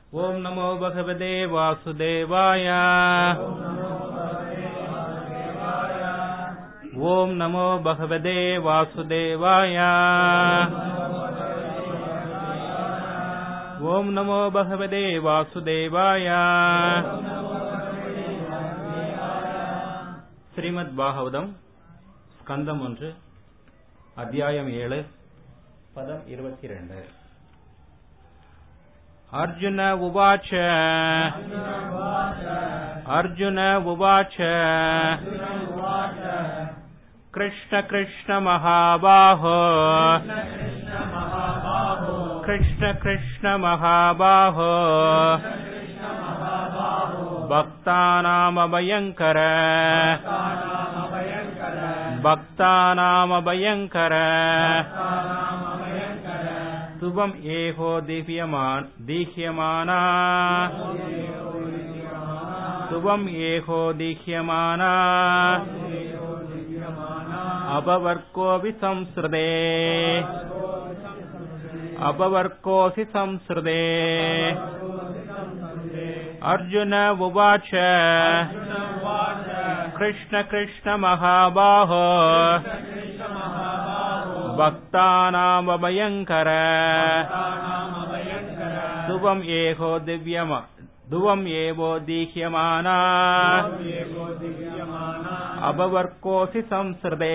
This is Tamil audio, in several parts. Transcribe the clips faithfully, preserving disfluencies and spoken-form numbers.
ओम नमो भगवते वासुदेवाय। ओम नमो भगवते वासुदेवाय। ओम नमो भगवते वासुदेवाय। श्रीमद् भागवतम स्कंदम ஒன்று அத்தியாயம் ஏழு பதம் இருபத்தி இரண்டு. अर्जुन उवाच अर्जुन उवाच कृष्ण कृष्ण महाबाहो कृष्ण कृष्ण महाबाहो भक्तानामभयंकर भक्तानामभयंकर शुभम एहो दीह्यमान दीह्यमाना शुभम एहो दीह्यमाना अभवर्कोऽपि संसृते अभवर्कोऽसि संसृते. अर्जुन उवाच कृष्ण कृष्ण महाबाहो भक्तानामभयंकर ध्रुवम् एहो दिव्यम ध्रुवम् एवो दीह्यमाना अभवर्कोऽसि संसृते.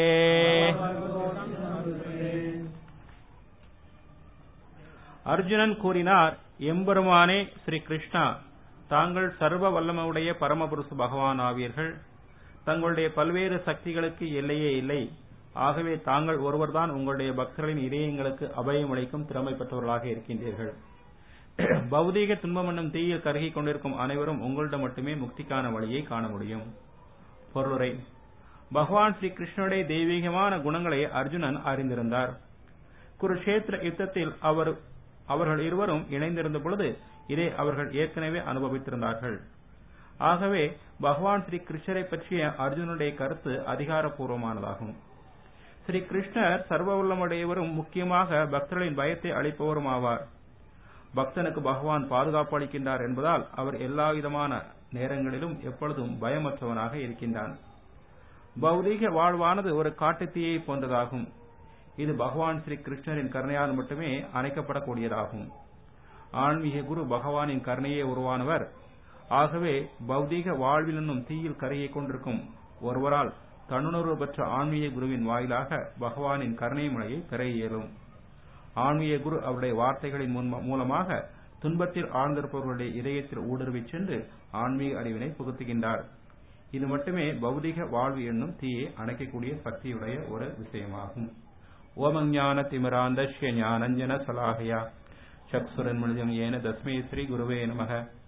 அர்ஜுனன் கூறினார், எம்பெருமானே ஸ்ரீ கிருஷ்ணா, தாங்கள் சர்வ வல்லமையுடைய பரமபுருஷ பகவான் ஆவீர்கள். தங்களுடைய பல்வேறு சக்திகளுக்கு எல்லையே இல்லை. ஆகவே தாங்கள் ஒருவர்தான் உங்களுடைய பக்தர்களின் இதயங்களுக்கு அபயம் அளிக்கும் திறமை பெற்றவர்களாக இருக்கின்றீர்கள். பௌதீக துன்பம் என்னும் தீயில் கருகிக் கொண்டிருக்கும் அனைவரும் உங்களிடம் மட்டுமே முக்திக்கான வழியை காண முடியும். பொருளுரை: பகவான் ஸ்ரீ கிருஷ்ணனுடைய தெய்வீகமான குணங்களை அர்ஜுனன் அறிந்திருந்தார். குருஷேத்திர யுத்தத்தில் அவர் அவர்கள் இருவரும் இணைந்திருந்த பொழுது இதை அவர்கள் ஏற்கனவே அனுபவித்திருந்தார்கள். ஆகவே பகவான் ஸ்ரீ கிருஷ்ணரை பற்றிய அர்ஜுனுடைய கருத்து அதிகாரப்பூர்வமானதாகும். ஸ்ரீ கிருஷ்ணர் சர்வவல்லமுடையவரும் முக்கியமாக பக்தர்களின் பயத்தை அளிப்பவரும் ஆவார். பக்தனுக்கு பகவான் பாதுகாப்பு அளிக்கின்றார் என்பதால் அவர் எல்லா விதமான நேரங்களிலும் எப்பொழுதும் பயமற்றவனாக இருக்கின்றான். பௌதீக வாழ்வானது ஒரு காட்டுத்தீயை போன்றதாகும். இது பகவான் ஸ்ரீ கிருஷ்ணரின் கருணையால் மட்டுமே அணைக்கப்படக்கூடியதாகும். ஆன்மீக குரு பகவானின் கருணையே உருவானவர். ஆகவே பௌதீக வாழ்வில் என்னும் தீயில் கரையை கொண்டிருக்கும் ஒருவரால் தன்னுணர்வு பெற்ற ஆன்மீக குருவின் வாயிலாக பகவானின் கருணை மழையை பெற இயலும். ஆன்மீக குரு அவருடைய வார்த்தைகளின் மூலமாக துன்பத்தில் ஆழ்ந்திருப்பவர்களுடைய இதயத்தில் ஊடுருவிச் சென்று ஆன்மீக அறிவினை புகுத்துகின்றார். இது மட்டுமே பௌதிக வாழ்வு என்னும் தீயை அணைக்கக்கூடிய சக்தியுடைய ஒரு விஷயமாகும். ஓமஞான திமிராந்தஸ்ய ஞானஞ்சன சலாஹயா சக்சுரன்முனிதம் ஏன தஸ்மை ஸ்ரீ குருவே நமக.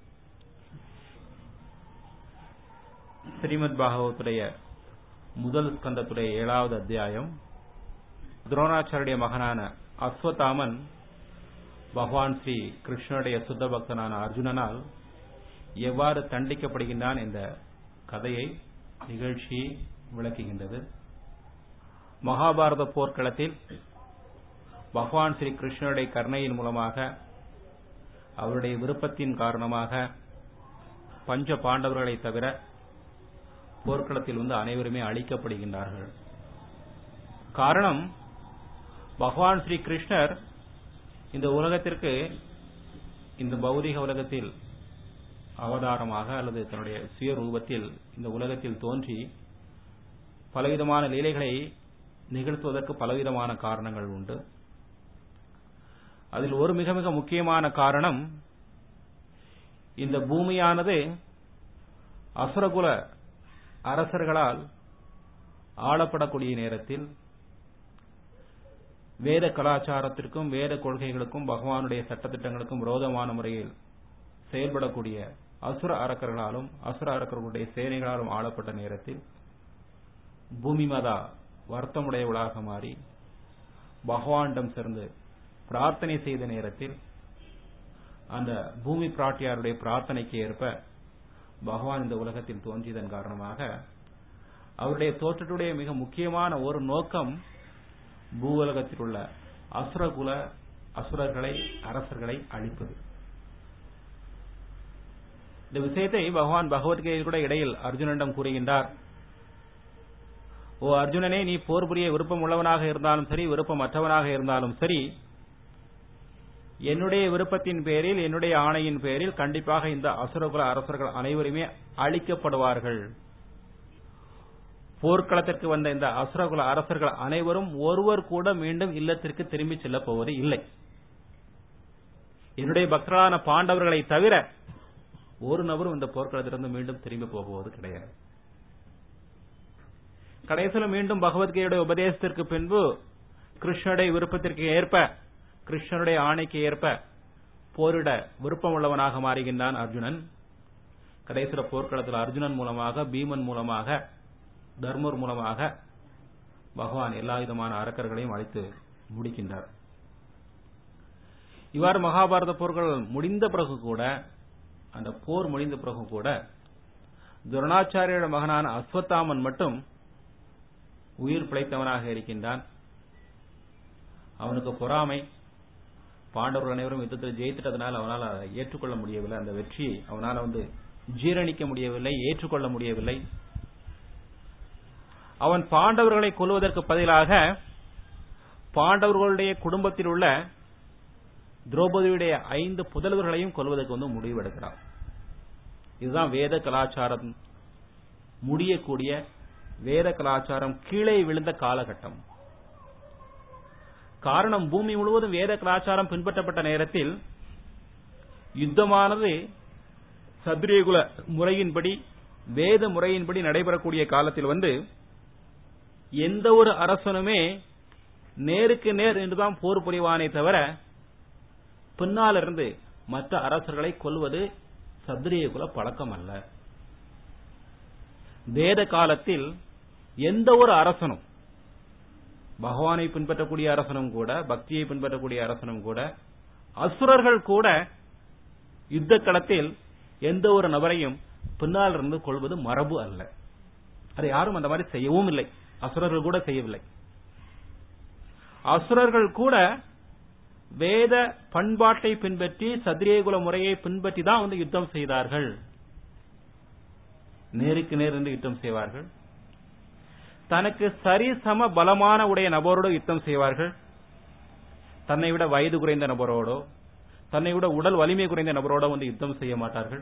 ஸ்ரீமத் பாகவத்துடைய முதல் ஸ்கந்தத்துடைய ஏழாவது அத்தியாயம். துரோணாச்சாரிய மகனான அஸ்வத்தாமன் பகவான் ஸ்ரீ கிருஷ்ணனுடைய சுத்த பக்தனான அர்ஜுனனால் எவ்வாறு தண்டிக்கப்படுகின்றான் என்ற கதையை நிகழ்ச்சி விளக்குகின்றது. மகாபாரத போர்க்களத்தில் பகவான் ஸ்ரீ கிருஷ்ணனுடைய கருணையின் மூலமாக அவருடைய விருப்பத்தின் காரணமாக பஞ்ச பாண்டவர்களை தவிர போர்க்களத்தில் வந்து அனைவருமே அழிக்கப்படுகின்றார்கள். காரணம், பகவான் ஸ்ரீ கிருஷ்ணர் இந்த உலகத்திற்கு இந்த பௌதிக உலகத்தில் அவதாரமாக அல்லது தன்னுடைய சுய ரூபத்தில் இந்த உலகத்தில் தோன்றி பலவிதமான லீலைகளை நிகழ்த்துவதற்கு பலவிதமான காரணங்கள் உண்டு. அதில் ஒரு மிக மிக முக்கியமான காரணம், இந்த பூமியானது அசுரகுல அரசர்களால் ஆளப்படக்கூடிய நேரத்தில் வேத கலாச்சாரத்திற்கும் வேத கொள்கைகளுக்கும் பகவானுடைய சட்டத்திட்டங்களுக்கும் விரோதமான முறையில் செயல்படக்கூடிய அசுர அரக்கர்களாலும் அசுர அரக்கர்களுடைய சேனைகளாலும் ஆளப்பட்ட நேரத்தில் பூமி மாதா வருத்தமுடையவளாக மாறி பகவானிடம் சேர்ந்து பிரார்த்தனை செய்த நேரத்தில் அந்த பூமி பிராட்டியாருடைய பிரார்த்தனைக்கு ஏற்ப பகவான் இந்த உலகத்தில் தோன்றியதன் காரணமாக அவருடைய தோற்றத்துடைய மிக முக்கியமான ஒரு நோக்கம் பூவுலகத்தில் உள்ள அசுரகுல அசுரர்களை அரசர்களை அழிப்பது. இந்த விஷயத்தை பகவான் பகவத்கீதையில் கூட இடையில் அர்ஜுனனிடம் கூறுகின்றார். ஓ அர்ஜுனனே, நீ போர் புரிய விருப்பம் உள்ளவனாக இருந்தாலும் சரி, விருப்பமற்றவனாக இருந்தாலும் சரி, என்னுடைய விருப்பத்தின் பேரில், என்னுடைய ஆணையின் பேரில் கண்டிப்பாக இந்த அசுரகுல அரசர்கள் அனைவருமே அழிக்கப்படுவார்கள். போர்க்களத்திற்கு வந்த இந்த அசுரகுல அரசர்கள் அனைவரும் ஒருவர் கூட மீண்டும் இல்லத்திற்கு திரும்பி செல்லப் போவது இல்லை. என்னுடைய பக்தர்களான பாண்டவர்களை தவிர ஒரு நபரும் இந்த போர்க்களத்திலிருந்து மீண்டும் திரும்பி போவது கிடையாது. கடைசியில் மீண்டும் பகவத்கீதையுடைய உபதேசத்திற்கு பின்பு கிருஷ்ணனுடைய விருப்பத்திற்கு ஏற்ப, கிருஷ்ணனுடைய ஆணைக்கு ஏற்ப போரிட விருப்பம் உள்ளவனாக மாறுகின்றான் அர்ஜுனன். கடைசியில் போர்க்களத்தில் அர்ஜுனன் மூலமாக, பீமன் மூலமாக, தர்மர் மூலமாக பகவான் எல்லா விதமான அரக்கர்களையும் அழைத்து முடிக்கின்றார். இவ்வாறு மகாபாரத போர்கள் முடிந்த பிறகு கூட, அந்த போர் முடிந்த பிறகு கூட துரோணாச்சாரியோட மகனான அஸ்வத்தாமன் மட்டும் உயிர் பிழைத்தவனாக இருக்கின்றான். அவனுக்கு பொறாமை, பாண்டவர்கள் அனைவரும் யுத்தத்தில் ஜெயித்ததனால் அவனால் ஏற்றுக்கொள்ள முடியவில்லை. அந்த வெற்றியை அவனால் வந்து ஜீரணிக்க முடியவில்லை, ஏற்றுக்கொள்ள முடியவில்லை. அவன் பாண்டவர்களை கொல்வதற்கு பதிலாக பாண்டவர்களுடைய குடும்பத்தில் உள்ள திரௌபதியுடைய ஐந்து புதல்வர்களையும் கொல்வதற்கு வந்து முடிவெடுக்கிறான். இதுதான் வேத கலாச்சாரம் முடியக்கூடிய, வேத கலாச்சாரம் கீழே விழுந்த காலகட்டம். காரணம், பூமி முழுவதும் வேத கலாச்சாரம் பின்பற்றப்பட்ட நேரத்தில் யுத்தமானது சத்ரியகுல முறையின்படி, வேத முறையின்படி நடைபெறக்கூடிய காலத்தில் வந்து எந்த ஒரு அரசனுமே நேருக்கு நேர் என்றுதான் போர் புரிவானே தவிர பின்னாலிருந்து மற்ற அரசர்களை கொல்வது சத்ரியகுல பழக்கம் அல்ல. வேத காலத்தில் எந்த ஒரு அரசனும், பகவானை பின்பற்றக்கூடிய அரசனும் கூட, பக்தியை பின்பற்றக்கூடிய அரசனும் கூட, அசுரர்கள் கூட யுத்த களத்தில் எந்த ஒரு நபரையும் பின்னால் இருந்து கொள்வது மரபு அல்ல. அதை யாரும் அந்த மாதிரி செய்யவும் இல்லை. அசுரர்கள் கூட செய்யவில்லை. அசுரர்கள் கூட வேத பண்பாட்டை பின்பற்றி, சத்ரியகுல முறையை பின்பற்றி தான் வந்து யுத்தம் செய்தார்கள். நேருக்கு நேர் என்று யுத்தம் செய்வார்கள். தனக்கு சரி சம பலமான உடைய நபரோடு யுத்தம் செய்வார்கள். தன்னை விட வயது குறைந்த நபரோடோ, தன்னை விட உடல் வலிமை குறைந்த நபரோட வந்து யுத்தம் செய்ய மாட்டார்கள்.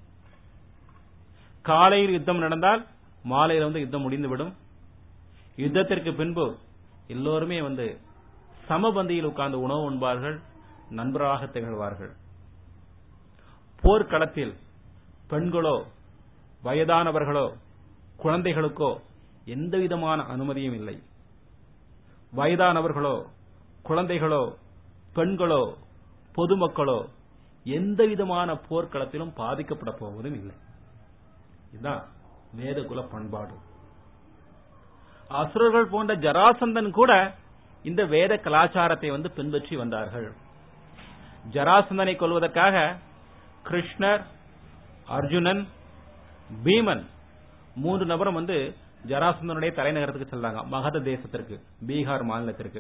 காலையில் யுத்தம் நடந்தால் மாலையில் வந்து யுத்தம் முடிந்துவிடும். யுத்தத்திற்கு பின்பு எல்லோருமே வந்து சமபந்தியில் உட்கார்ந்து உணவு உண்பார்கள், நண்பராக திகழ்வார்கள். போர்க்களத்தில் பெண்களோ, வயதானவர்களோ, குழந்தைகளுக்கோ எந்த விதமான அனுமதியும் இல்லை. வயதானவர்களோ, குழந்தைகளோ, பெண்களோ, பொதுமக்களோ எந்த விதமான போர்க்களத்திலும் பாதிக்கப்பட போவதும் இல்லை. இதுதான் வேதகுல பண்பாடு. அசுரர்கள் போன்ற ஜராசந்தன் கூட இந்த வேத கலாச்சாரத்தை வந்து பின்பற்றி வந்தார்கள். ஜராசந்தனை கொல்வதற்காக கிருஷ்ணர், அர்ஜுனன், பீமன் மூன்று நபரும் வந்து ஜராசந்தனுடைய தலைநகரத்துக்கு செல்றாங்க, மகத தேசத்திற்கு, பீகார் மாநிலத்திற்கு.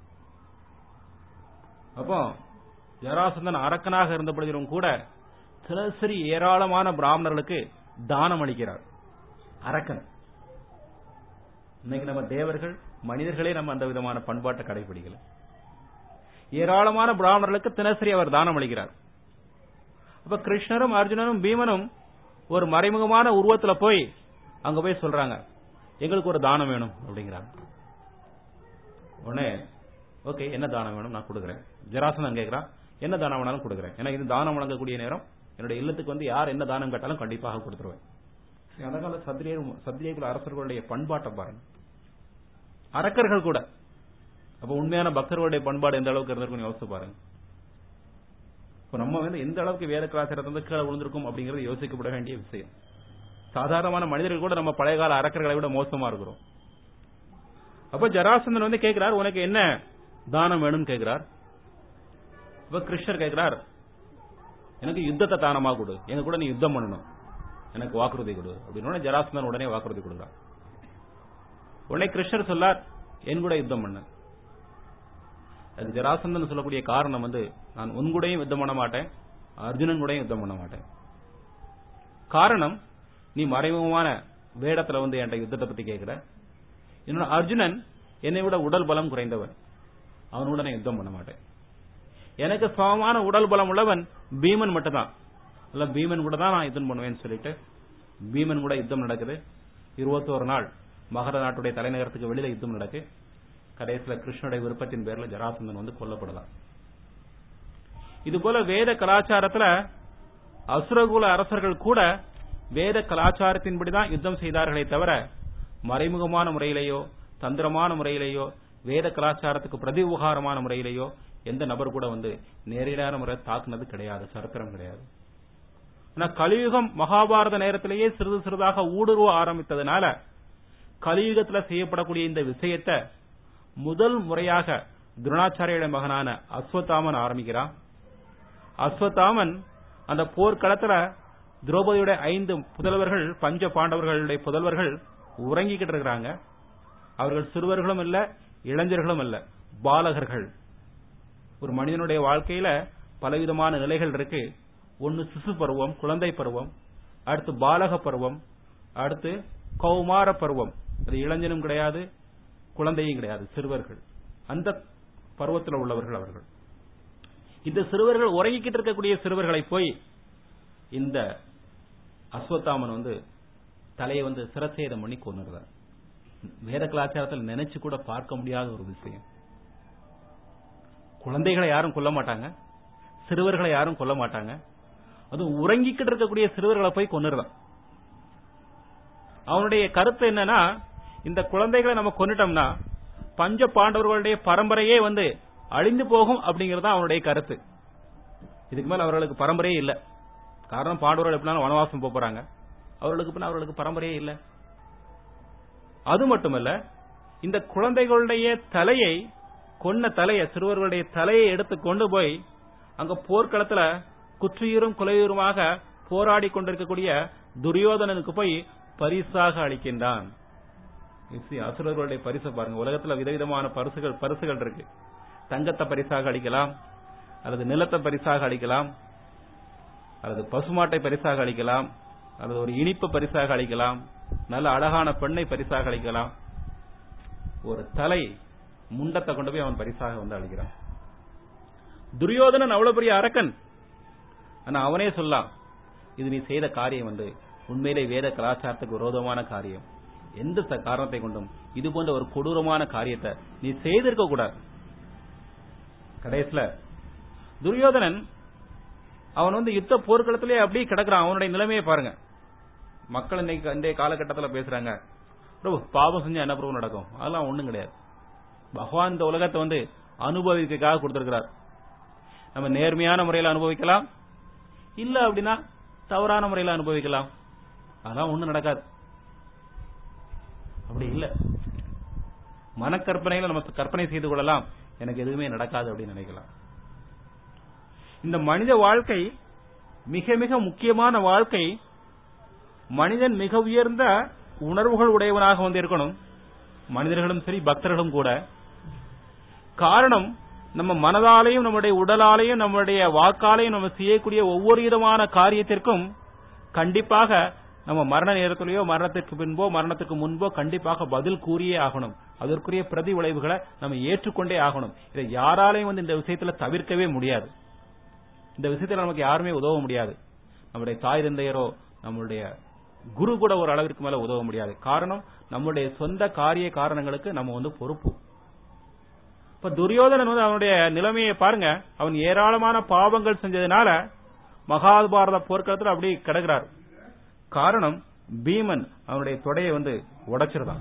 அப்போ ஜராசந்தன் அரக்கனாக இருந்த பொழுதிலும் கூட தினசரி ஏராளமான பிராமணர்களுக்கு தானம் அளிக்கிறார். அரக்கன். இன்னைக்கு நம்ம தேவர்கள், மனிதர்களே நம்ம அந்த விதமான பண்பாட்டை கடைபிடிக்கல. ஏராளமான பிராமணர்களுக்கு தினசரி அவர் தானம் அளிக்கிறார். அப்ப கிருஷ்ணரும் அர்ஜுனனும் பீமனும் ஒரு மறைமுகமான உருவத்துல போய் அங்க போய் சொல்றாங்க, எங்களுக்கு ஒரு தானம் வேணும் அப்படிங்கிறாங்க. உடனே ஓகே, என்ன தானம் வேணும் நான் கொடுக்குறேன். ஜராசந்தன் கேட்கிறான், என்ன தானம் வேணாலும் கொடுக்குறேன். ஏன்னா இது தானம் வழங்கக்கூடிய நேரம், என்னுடைய இல்லத்துக்கு வந்து யார் என்ன தானம் கேட்டாலும் கண்டிப்பாக கொடுத்துருவேன். அந்த கால சத்திரிய சத்திரியகுல அரசர்களுடைய பண்பாட்டை பாருங்க. அரக்கர்கள் கூட. அப்ப உண்மையான பக்தர்களுடைய பண்பாடு எந்த அளவுக்கு இருந்திருக்கும் யோசிச்சு பாருங்க. இப்ப நம்ம வந்து எந்த அளவுக்கு வேத கலாச்சாரத்தை வந்து கீழே விழுந்திருக்கும் அப்படிங்கறது யோசிக்கப்பட வேண்டிய விஷயம். சாதாரணமான மனிதர்கள் கூட நம்ம பழைய கால அரக்கர்களை விட மோசமா இருக்கிறோம். அப்ப ஜராசந்தன் வந்து கேட்கிறார், உனக்கு என்ன தானம் வேணும் கேட்கிறார். இப்ப கிருஷ்ணர் கேட்கிறார், எனக்கு யுத்தத்தை தானமா கொடு, எங்க கூட நீ யுத்தம் பண்ணணும், எனக்கு வாக்குறுதி கொடு அப்படின்னு. ஜராசந்தன் உடனே வாக்குறுதி கொடுக்கிறார். உடனே கிருஷ்ணர் சொல்லார், என் கூட யுத்தம் பண்ண. அது ஜராசந்தன் சொல்லக்கூடிய காரணம் வந்து, நான் உன் கூடயும் யுத்தம் பண்ண மாட்டேன், அர்ஜுனன் கூடயும் யுத்தம் பண்ண மாட்டேன். காரணம், நீ மறைமுகமான வேடத்துல வந்து என்கிட்ட யுத்தத்தை பத்தி கேட்கிற. என்னோட அர்ஜுனன் என்னை விட உடல் பலம் குறைந்தவன், அவனோட நான் யுத்தம் பண்ண மாட்டேன். எனக்கு சமமான உடல் பலம் உள்ளவன் பீமன் மட்டும்தான். இல்ல பீமன் கூட தான் நான் யுத்தம் பண்ணுவேன்னு சொல்லிட்டு பீமன் கூட யுத்தம் நடக்குது. இருபத்தோரு நாள் மகர நாட்டுடைய தலைநகரத்துக்கு வெளியில யுத்தம் நடக்கு. கடைசியில கிருஷ்ணனுடைய விருப்பத்தின் பேர்ல ஜராசந்தன் வந்து கொல்லப்படலாம். இது போல வேத கலாச்சாரத்துல அசுரகுல அரசர்கள் கூட வேத கலாச்சாரத்தின்படிதான் யுத்தம் செய்தார்களே தவிர மறைமுகமான முறையிலேயோ தந்திரமான முறையிலேயோ வேத கலாச்சாரத்துக்கு பிரதிஉபகாரமான முறையிலேயோ எந்த நபர் கூட வந்து நேரடியான முறை தாக்குனது கிடையாது, சரித்திரம் கிடையாது. ஆனா கலியுகம் மகாபாரத நேரத்திலேயே சிறிது சிறிதாக ஊடுருவ ஆரம்பித்ததுனால கலியுகத்துல செய்யப்படக்கூடிய இந்த விஷயத்தை முதல் முறையாக துரோணாச்சாரியோட மகனான அஸ்வத்தாமன் ஆரம்பிக்கிறான். அஸ்வத்தாமன் அந்த போர்க்களத்துல திரௌபதியோட ஐந்து புதல்வர்கள், பஞ்ச பாண்டவர்களுடைய புதல்வர்கள் உறங்கிக்கிட்டு இருக்கிறாங்க. அவர்கள் சிறுவர்களும் இல்ல, இளைஞர்களும் இல்ல, பாலகர்கள். ஒரு மனிதனுடைய வாழ்க்கையில பலவிதமான நிலைகள் இருக்கு. ஒன்னு சிசு பருவம், குழந்தை பருவம், அடுத்து பாலக பருவம், அடுத்து கௌமார பருவம். அது இளைஞனும் கிடையாது, குழந்தையும் கிடையாது, சிறுவர்கள். அந்த பருவத்தில் உள்ளவர்கள் அவர்கள். இந்த சிறுவர்கள் உறங்கிக்கிட்டு இருக்கக்கூடிய சிறுவர்களை போய் இந்த அஸ்வத்தாமன் வந்து தலையை வந்து சிரச்சேதம் பண்ணி கொண்டுறார். வேத கலாச்சாரத்தில் நினைச்சு கூட பார்க்க முடியாத ஒரு விஷயம். குழந்தைகளை யாரும் கொல்ல மாட்டாங்க, சிறுவர்களை யாரும் கொல்ல மாட்டாங்க. அதுவும் உறங்கிக்கிட்டு இருக்கக்கூடிய சிறுவர்களை போய் கொண்டுறான். அவனுடைய கருத்து என்னன்னா, இந்த குழந்தைகளை நம்ம கொண்டுட்டோம்னா பஞ்ச பாண்டவர்களுடைய பரம்பரையே வந்து அழிந்து போகும் அப்படிங்கறது அவனுடைய கருத்து. இதுக்கு மேல அவர்களுக்கு பரம்பரையே இல்ல. காரணம், பாண்டவர்கள் எப்படினாலும் வனவாசம் போறாங்க, அவர்களுக்கு பின்ன அவர்களுக்கு பரம்பரையே இல்ல. அது மட்டுமல்ல, இந்த குழந்தைகளுடைய தலையை, கொன்ன தலையை, சிறுவர்களுடைய தலையை எடுத்து கொண்டு போய் அங்க போர்க்களத்துல குற்றியூரும் குலையூருமாக போராடி கொண்டிருக்கக்கூடிய துரியோதனனுக்கு போய் பரிசாக அளிக்கின்றான். அசுரர்களுடைய பரிசு பாருங்க. உலகத்துல விதவிதமான பரிசுகள் பரிசுகள் இருக்கு. தங்கத்தை பரிசாக அளிக்கலாம், அல்லது நிலத்தை பரிசாக அளிக்கலாம், அல்லது பசுமாட்டை பரிசாக அளிக்கலாம், அல்லது ஒரு இனிப்பு பரிசாக அளிக்கலாம், நல்ல அழகான பெண்ணை பரிசாக அளிக்கலாம். ஒரு தலை முண்டத்தை கொண்டு போய் அவன் பரிசாக வந்து அளிக்கிறான். துரியோதனன் அவ்வளவு பெரிய அரக்கன். ஆனா அவனே சொல்லலாம், இது நீ செய்த காரியம் வந்து உண்மையிலே வேத கலாச்சாரத்துக்கு விரோதமான காரியம். எந்த காரணத்தை கொண்டும் இது போன்ற ஒரு கொடூரமான காரியத்தை நீ செய்திருக்க கூடாது. கடைசியில துரியோதனன் அவன் வந்து யுத்த போர்க்களத்திலே அப்படியே கிடக்குறான். அவனுடைய நிலைமையை பாருங்க. மக்கள் இன்னைக்கு இந்த காலகட்டத்தில் பேசுறாங்க, பாவம் செஞ்சா என்ன பிரபு நடக்கும்? அதெல்லாம் ஒண்ணும் கிடையாது. பகவான் இந்த உலகத்தை வந்து அனுபவிக்காக கொடுத்திருக்கிறார். நம்ம நேர்மையான முறையில் அனுபவிக்கலாம், இல்ல அப்படின்னா தவறான முறையில் அனுபவிக்கலாம். அதெல்லாம் ஒண்ணும் நடக்காது. அப்படி இல்ல, மனக்கற்பனைகளை நம்ம கற்பனை செய்து கொள்ளலாம், எனக்கு எதுவுமே நடக்காது அப்படின்னு நினைக்கலாம். இந்த மனித வாழ்க்கை மிக மிக முக்கியமான வாழ்க்கை. மனிதன் மிக உயர்ந்த உணர்வுகள் உடையவனாக வந்து இருக்கணும், மனிதர்களும் சரி பக்தர்களும் கூட. காரணம், நம்ம மனதாலையும் நம்முடைய உடலாலையும் நம்முடைய வாக்காலையும் நம்ம செய்யக்கூடிய ஒவ்வொரு விதமான காரியத்திற்கும் கண்டிப்பாக நம்ம மரண நேரத்திலேயோ மரணத்திற்கு பின்போ மரணத்துக்கு முன்போ கண்டிப்பாக பதில் கூறியே ஆகணும். அதற்குரிய பிரதி விளைவுகளை நம்ம ஏற்றுக்கொண்டே ஆகணும். இதை யாராலையும் வந்து இந்த விஷயத்துல தவிர்க்கவே முடியாது. இந்த விஷயத்துல நமக்கு யாருமே உதவ முடியாது. நம்முடைய தாய் தந்தையரோ நம்மளுடைய குரு கூட ஒரு அளவிற்கு மேல உதவ முடியாது. காரணம், நம்முடைய சொந்த காரிய காரணங்களுக்கு நம்ம வந்து பொறுப்பு. இப்ப துரியோதனன் வந்து அவனுடைய நிலைமையை பாருங்க. அவன் ஏராளமான பாவங்கள் செஞ்சதுனால மகாபாரத போர்க்களத்தில் அப்படி கிடக்கிறார். காரணம், பீமன் அவனுடைய தொடையை வந்து உடைச்சிருந்தான்.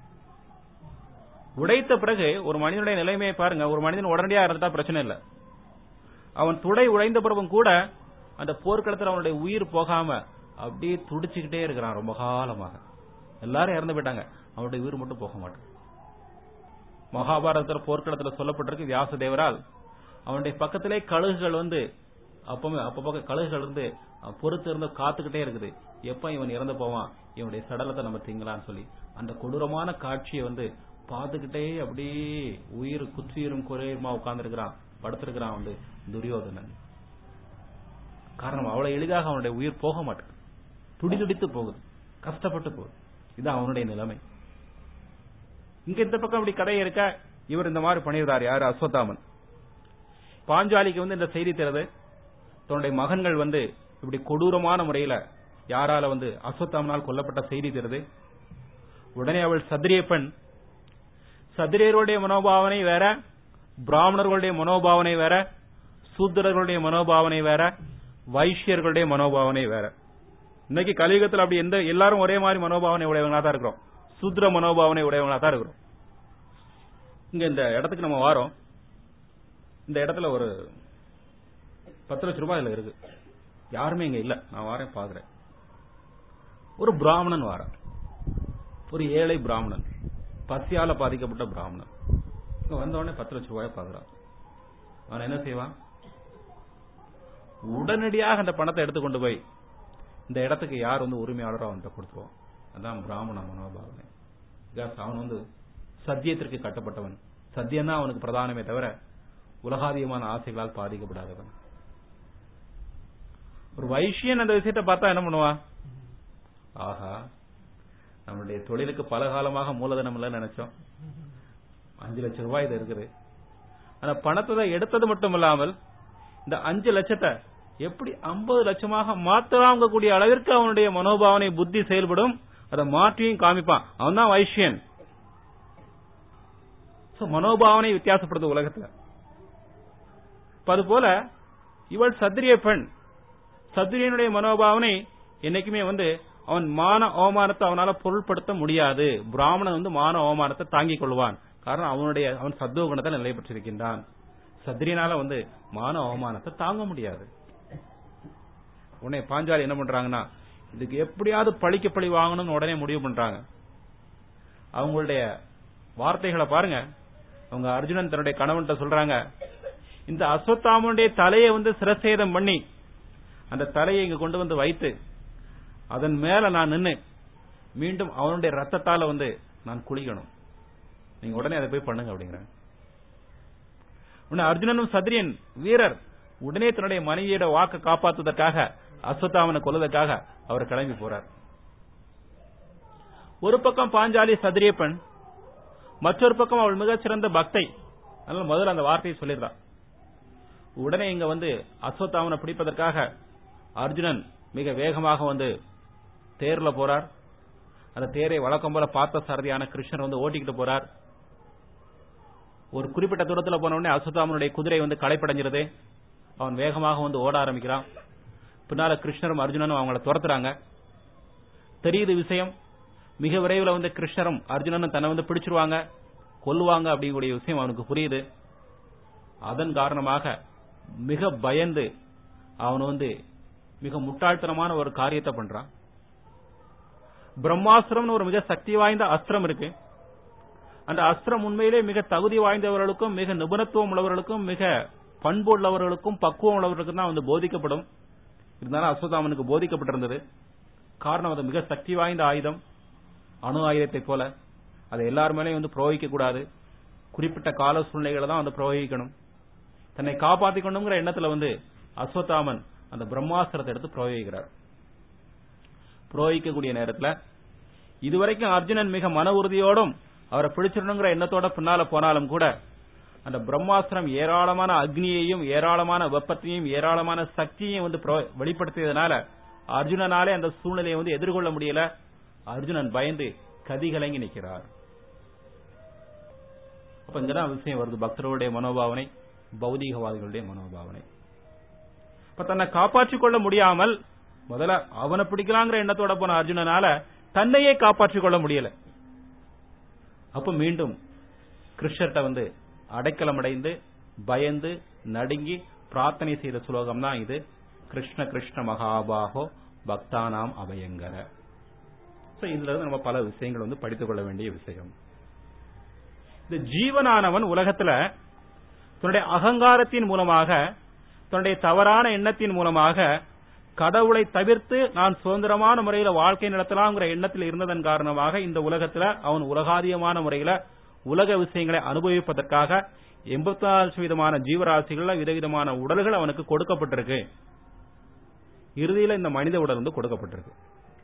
உடைத்த பிறகு ஒரு மனிதனுடைய நிலைமையை பாருங்க. ஒரு மனிதன் உடனடியா இருந்துட்டா பிரச்சனை இல்லை. அவன் துடை உடைந்த பிறகும் கூட அந்த போர்க்களத்தில் அவனுடைய உயிர் போகாம அப்படியே துடிச்சுக்கிட்டே இருக்கிறான் ரொம்ப காலமாக. எல்லாரும் இறந்து போயிட்டாங்க, அவனுடைய உயிர் மட்டும் போக மாட்டான். மகாபாரதத்தில் போர்க்களத்தில் சொல்லப்பட்டிருக்கு, வியாசதேவரால் அவனுடைய பக்கத்திலே கழுகுகள் வந்து அப்பவே அப்ப கழுகுகள் இருந்து பொறுத்து இருந்து காத்துக்கிட்டே இருக்குது, எப்ப இவன் இறந்து போவான், இவனுடைய சடலத்தை நம்ம திங்கலான்னு சொல்லி. அந்த கொடூரமான காட்சியை வந்து பார்த்துக்கிட்டே அப்படியே உயிர் குற்றுயிரும் குறையுமா உட்கார்ந்து இருக்கிறான், படுத்திருக்கிறான் வந்து துரியோதனன். காரணம், அவ்வளவு எளிதாக அவனுடைய உயிர் போக மாட்டேன். துடிதுடித்து போகுது, கஷ்டப்பட்டு போகுது. இது அவனுடைய நிலைமை. இங்க இந்த பக்கம் அப்படி கதை இருக்க, இவர் இந்த மாதிரி பண்ணியிருந்தார். யாரு? அஸ்வத்தாமன். பாஞ்சாலிக்கு வந்து இந்த செய்தி தருது, தன்னுடைய மகன்கள் வந்து இப்படி கொடூரமான முறையில யாரால வந்து அஸ்வத்தாமனால் கொல்லப்பட்ட செய்தி தருது. உடனே அவள் சத்திரிய பெண், சத்திரியருடைய மனோபாவனை வேற, பிராமணர்களுடைய மனோபாவனை வேற, சூத்திரர்களுடைய மனோபாவனை வேற, வைஷ்யர்களுடைய மனோபாவனை வேற. இன்னைக்கு கலியுகத்தில் அப்படி எந்த எல்லாரும் ஒரே மாதிரி மனோபாவனை உடையவங்களா தான் இருக்கிறோம். சூத்திர மனோபாவனை உடையவங்களா தான் இருக்கிறோம். இங்க இந்த இடத்துக்கு நம்ம வாரோம். இந்த இடத்துல ஒரு பத்து லட்சம் ரூபாய் இதுல இருக்கு. யாருமே இங்க இல்ல. நான் வாரேன் பாக்குறேன். ஒரு பிராமணன் வாரன், ஒரு ஏழை பிராமணன், பசியால பாதிக்கப்பட்ட பிராமணன். இங்க வந்த உடனே பத்து லட்சம் ரூபாய் பாக்குறான். அவன் என்ன செய்வான்? உடனடியாக அந்த பணத்தை எடுத்துக்கொண்டு போய் இந்த இடத்துக்கு யார் வந்து உரிமையாளரோ அவன்கிட்ட கொடுத்துருவான். அதான் பிராமண மனோபாவனை. அவன் வந்து சத்தியத்திற்கு கட்டப்பட்டவன். சத்தியம் தான் அவனுக்கு பிரதானமே தவிர உலகாதிகமான ஆசைகளால் பாதிக்கப்படாதவன். ஒரு வைஷ்யன் அந்த விஷயத்தை பார்த்தா என்ன பண்ணுவான்? ஆஹா, நம்மளுடைய தொழிலுக்கு பல காலமாக மூலதனம் இல்ல நினைச்சோம், அஞ்சு லட்சம் ரூபாய் இது இருக்குது. ஆனா பணத்தை எடுத்தது மட்டும் இல்லாமல் இந்த அஞ்சு லட்சத்தை எப்படி ஐம்பது லட்சமாக மாற்றலாங்க கூடிய அளவிற்கு அவனுடைய மனோபாவனை புத்தி செயல்படும். அதை மாற்றியும் காமிப்பான். அவன் தான் வைஷ்யன். மனோபாவனை வித்தியாசப்படுது உலகத்துல. அது போல இவள் சத்திரிய பெண். சத்திரியனுடைய மனோபாவனை என்னைக்குமே வந்து அவன் மான அவமானத்தை அவனால பொருள்படுத்த முடியாது. பிராமணன் வந்து மான அவமானத்தை தாங்கிக் கொள்வான். காரணம் அவனுடைய அவன் சத்துவ குணத்தை நிலை பெற்றிருக்கின்றான். சத்திரியனால வந்து மான அவமானத்தை தாங்க முடியாது. உடனே பாஞ்சாலி என்ன பண்றாங்கன்னா, இதுக்கு எப்படியாவது பழிக்க பழி வாங்கணும்னு உடனே முடிவு பண்றாங்க. அவங்களுடைய வார்த்தைகளை பாருங்க. அவங்க அர்ஜுனன் தன்னுடைய கணவன்கிட்ட சொல்றாங்க, இந்த அஸ்வத்தாமனுடைய தலையை வந்து சிரசேதம் பண்ணி அந்த தலையை இங்க கொண்டு வந்து வைத்து அதன் மேல நான் நின்று மீண்டும் அவனுடைய ரத்தத்தால வந்து நான் குளிக்கணும். நீங்க உடனே அதை போய் பண்ணுங்க அப்படிங்கிறாங்க. உடனே அர்ஜுனனும் சத்திரியன் வீரர் உடனே தன்னுடைய மனைவியோட வாக்கை காப்பாற்றுவதற்காக, அஸ்வத்தாமனை கொல்வதற்காக அவர் கிளம்பி போறார். ஒரு பக்கம் பாஞ்சாலி சத்திரிய பெண், மற்றொரு பக்கம் அவள் மிகச்சிறந்த பக்தை. அதனால முதல்ல அந்த வார்த்தையை சொல்லிடுறான். உடனே இங்க வந்து அஸ்வத்தாமனை பிடிப்பதற்காக அர்ஜுனன் மிக வேகமாக வந்து தேர்ல போறார். அந்த தேரை வழக்கம் போல பார்த்த சாரதியான கிருஷ்ணர் வந்து ஓட்டிக்கிட்டு போறார். ஒரு குறிப்பிட்ட தூரத்தில் போன உடனே அஸ்வத்தாமனுடைய குதிரை வந்து களைப்படைஞ்சிருது. அவன் வேகமாக வந்து ஓட ஆரம்பிக்கிறான். பின்னால கிருஷ்ணரும் அர்ஜுனனும் அவங்கள துரத்துறாங்க. தெரியுது விஷயம். மிக விரைவில் வந்து கிருஷ்ணரும் அர்ஜுனனும் தன்னை வந்து பிடிச்சிருவாங்க, கொல்லுவாங்க அப்படிங்கக்கூடிய விஷயம் அவனுக்கு புரியுது. அதன் காரணமாக மிக பயந்து அவன் வந்து மிக முட்டாள்தனமான ஒரு காரியத்தை பண்றான். பிரம்மாஸ்திரம் ஒரு மிக சக்தி வாய்ந்த அஸ்திரம் இருக்கு. அந்த அஸ்திரம் உண்மையிலே மிக தகுதி வாய்ந்தவர்களுக்கும் மிக நிபுணத்துவம் உள்ளவர்களுக்கும் மிக பண்பு உள்ளவர்களுக்கும் பக்குவம் உள்ளவர்களுக்கும் தான் வந்து போதிக்கப்படும். இருந்தாலும் அஸ்வத்தாமனுக்கு போதிக்கப்பட்டிருந்தது. காரணம் அது மிக சக்தி வாய்ந்த ஆயுதம், அணு ஆயுதத்தை போல. அதை எல்லார் மேலேயும் வந்து பிரயோகிக்க கூடாது. குறிப்பிட்ட கால சூழ்நிலைகளை தான் வந்து பிரயோகிக்கணும். தன்னை காப்பாற்றிக் கொண்டுங்கிற எண்ணத்துல வந்து அஸ்வத்தாமன் அந்த பிரம்மாஸ்திரத்தை எடுத்து பிரயோகிக்கிறார். பிரயோகிக்கக்கூடிய நேரத்தில் இதுவரைக்கும் அர்ஜுனன் மிக மன உறுதியோடும் அவரை பிடிச்சிடணுங்கிற எண்ணத்தோட பின்னால போனாலும் கூட அந்த பிரம்மாஸ்திரம் ஏராளமான அக்னியையும் ஏராளமான வெப்பத்தையும் ஏராளமான சக்தியையும் வந்து வெளிப்படுத்தியதனால அர்ஜுனனாலே அந்த சூழ்நிலையை வந்து எதிர்கொள்ள முடியல. அர்ஜுனன் பயந்து கதிகலங்கி நிற்கிறார். அப்ப இங்கதான் விஷயம் வருது. பக்தர்களுடைய மனோபாவனை, பௌதீகவாதிகளுடைய மனோபாவனை. இப்ப தன்னை காப்பாற்றிக் கொள்ள முடியாமல் முதல்ல அவனை பிடிக்கலாங்கிற எண்ணத்தோட போன அர்ஜுனனால தன்னையே காப்பாற்றிக் கொள்ள முடியல. அப்ப மீண்டும் கிருஷ்ணர்கிட்ட வந்து அடைக்கலம் அடைந்து பயந்து நடுங்கி பிரார்த்தனை செய்த சுலோகம் தான் இது. கிருஷ்ண கிருஷ்ண மகாபாகோ பக்தானாம் அபயங்கர. இதுல இருந்து நம்ம பல விஷயங்கள் வந்து படித்துக் கொள்ள வேண்டிய விஷயம். இந்த ஜீவனானவன் உலகத்துல தன்னுடைய அகங்காரத்தின் மூலமாக, தன்னுடைய தவறான எண்ணத்தின் மூலமாக கடவுளை தவிர்த்து நான் சுதந்திரமான முறையில வாழ்க்கை நடத்தலாம்ங்கிற எண்ணத்தில் இருந்ததன் காரணமாக இந்த உலகத்துல அவன் உலகாதியமான முறையில உலக விஷயங்களை அனுபவிப்பதற்காக எண்பத்தி நாலு விதமான ஜீவராசிகள் விதவிதமான உடல்கள் அவனுக்கு கொடுக்கப்பட்டிருக்கு. இறுதியில இந்த மனித உடல் வந்து கொடுக்கப்பட்டிருக்கு.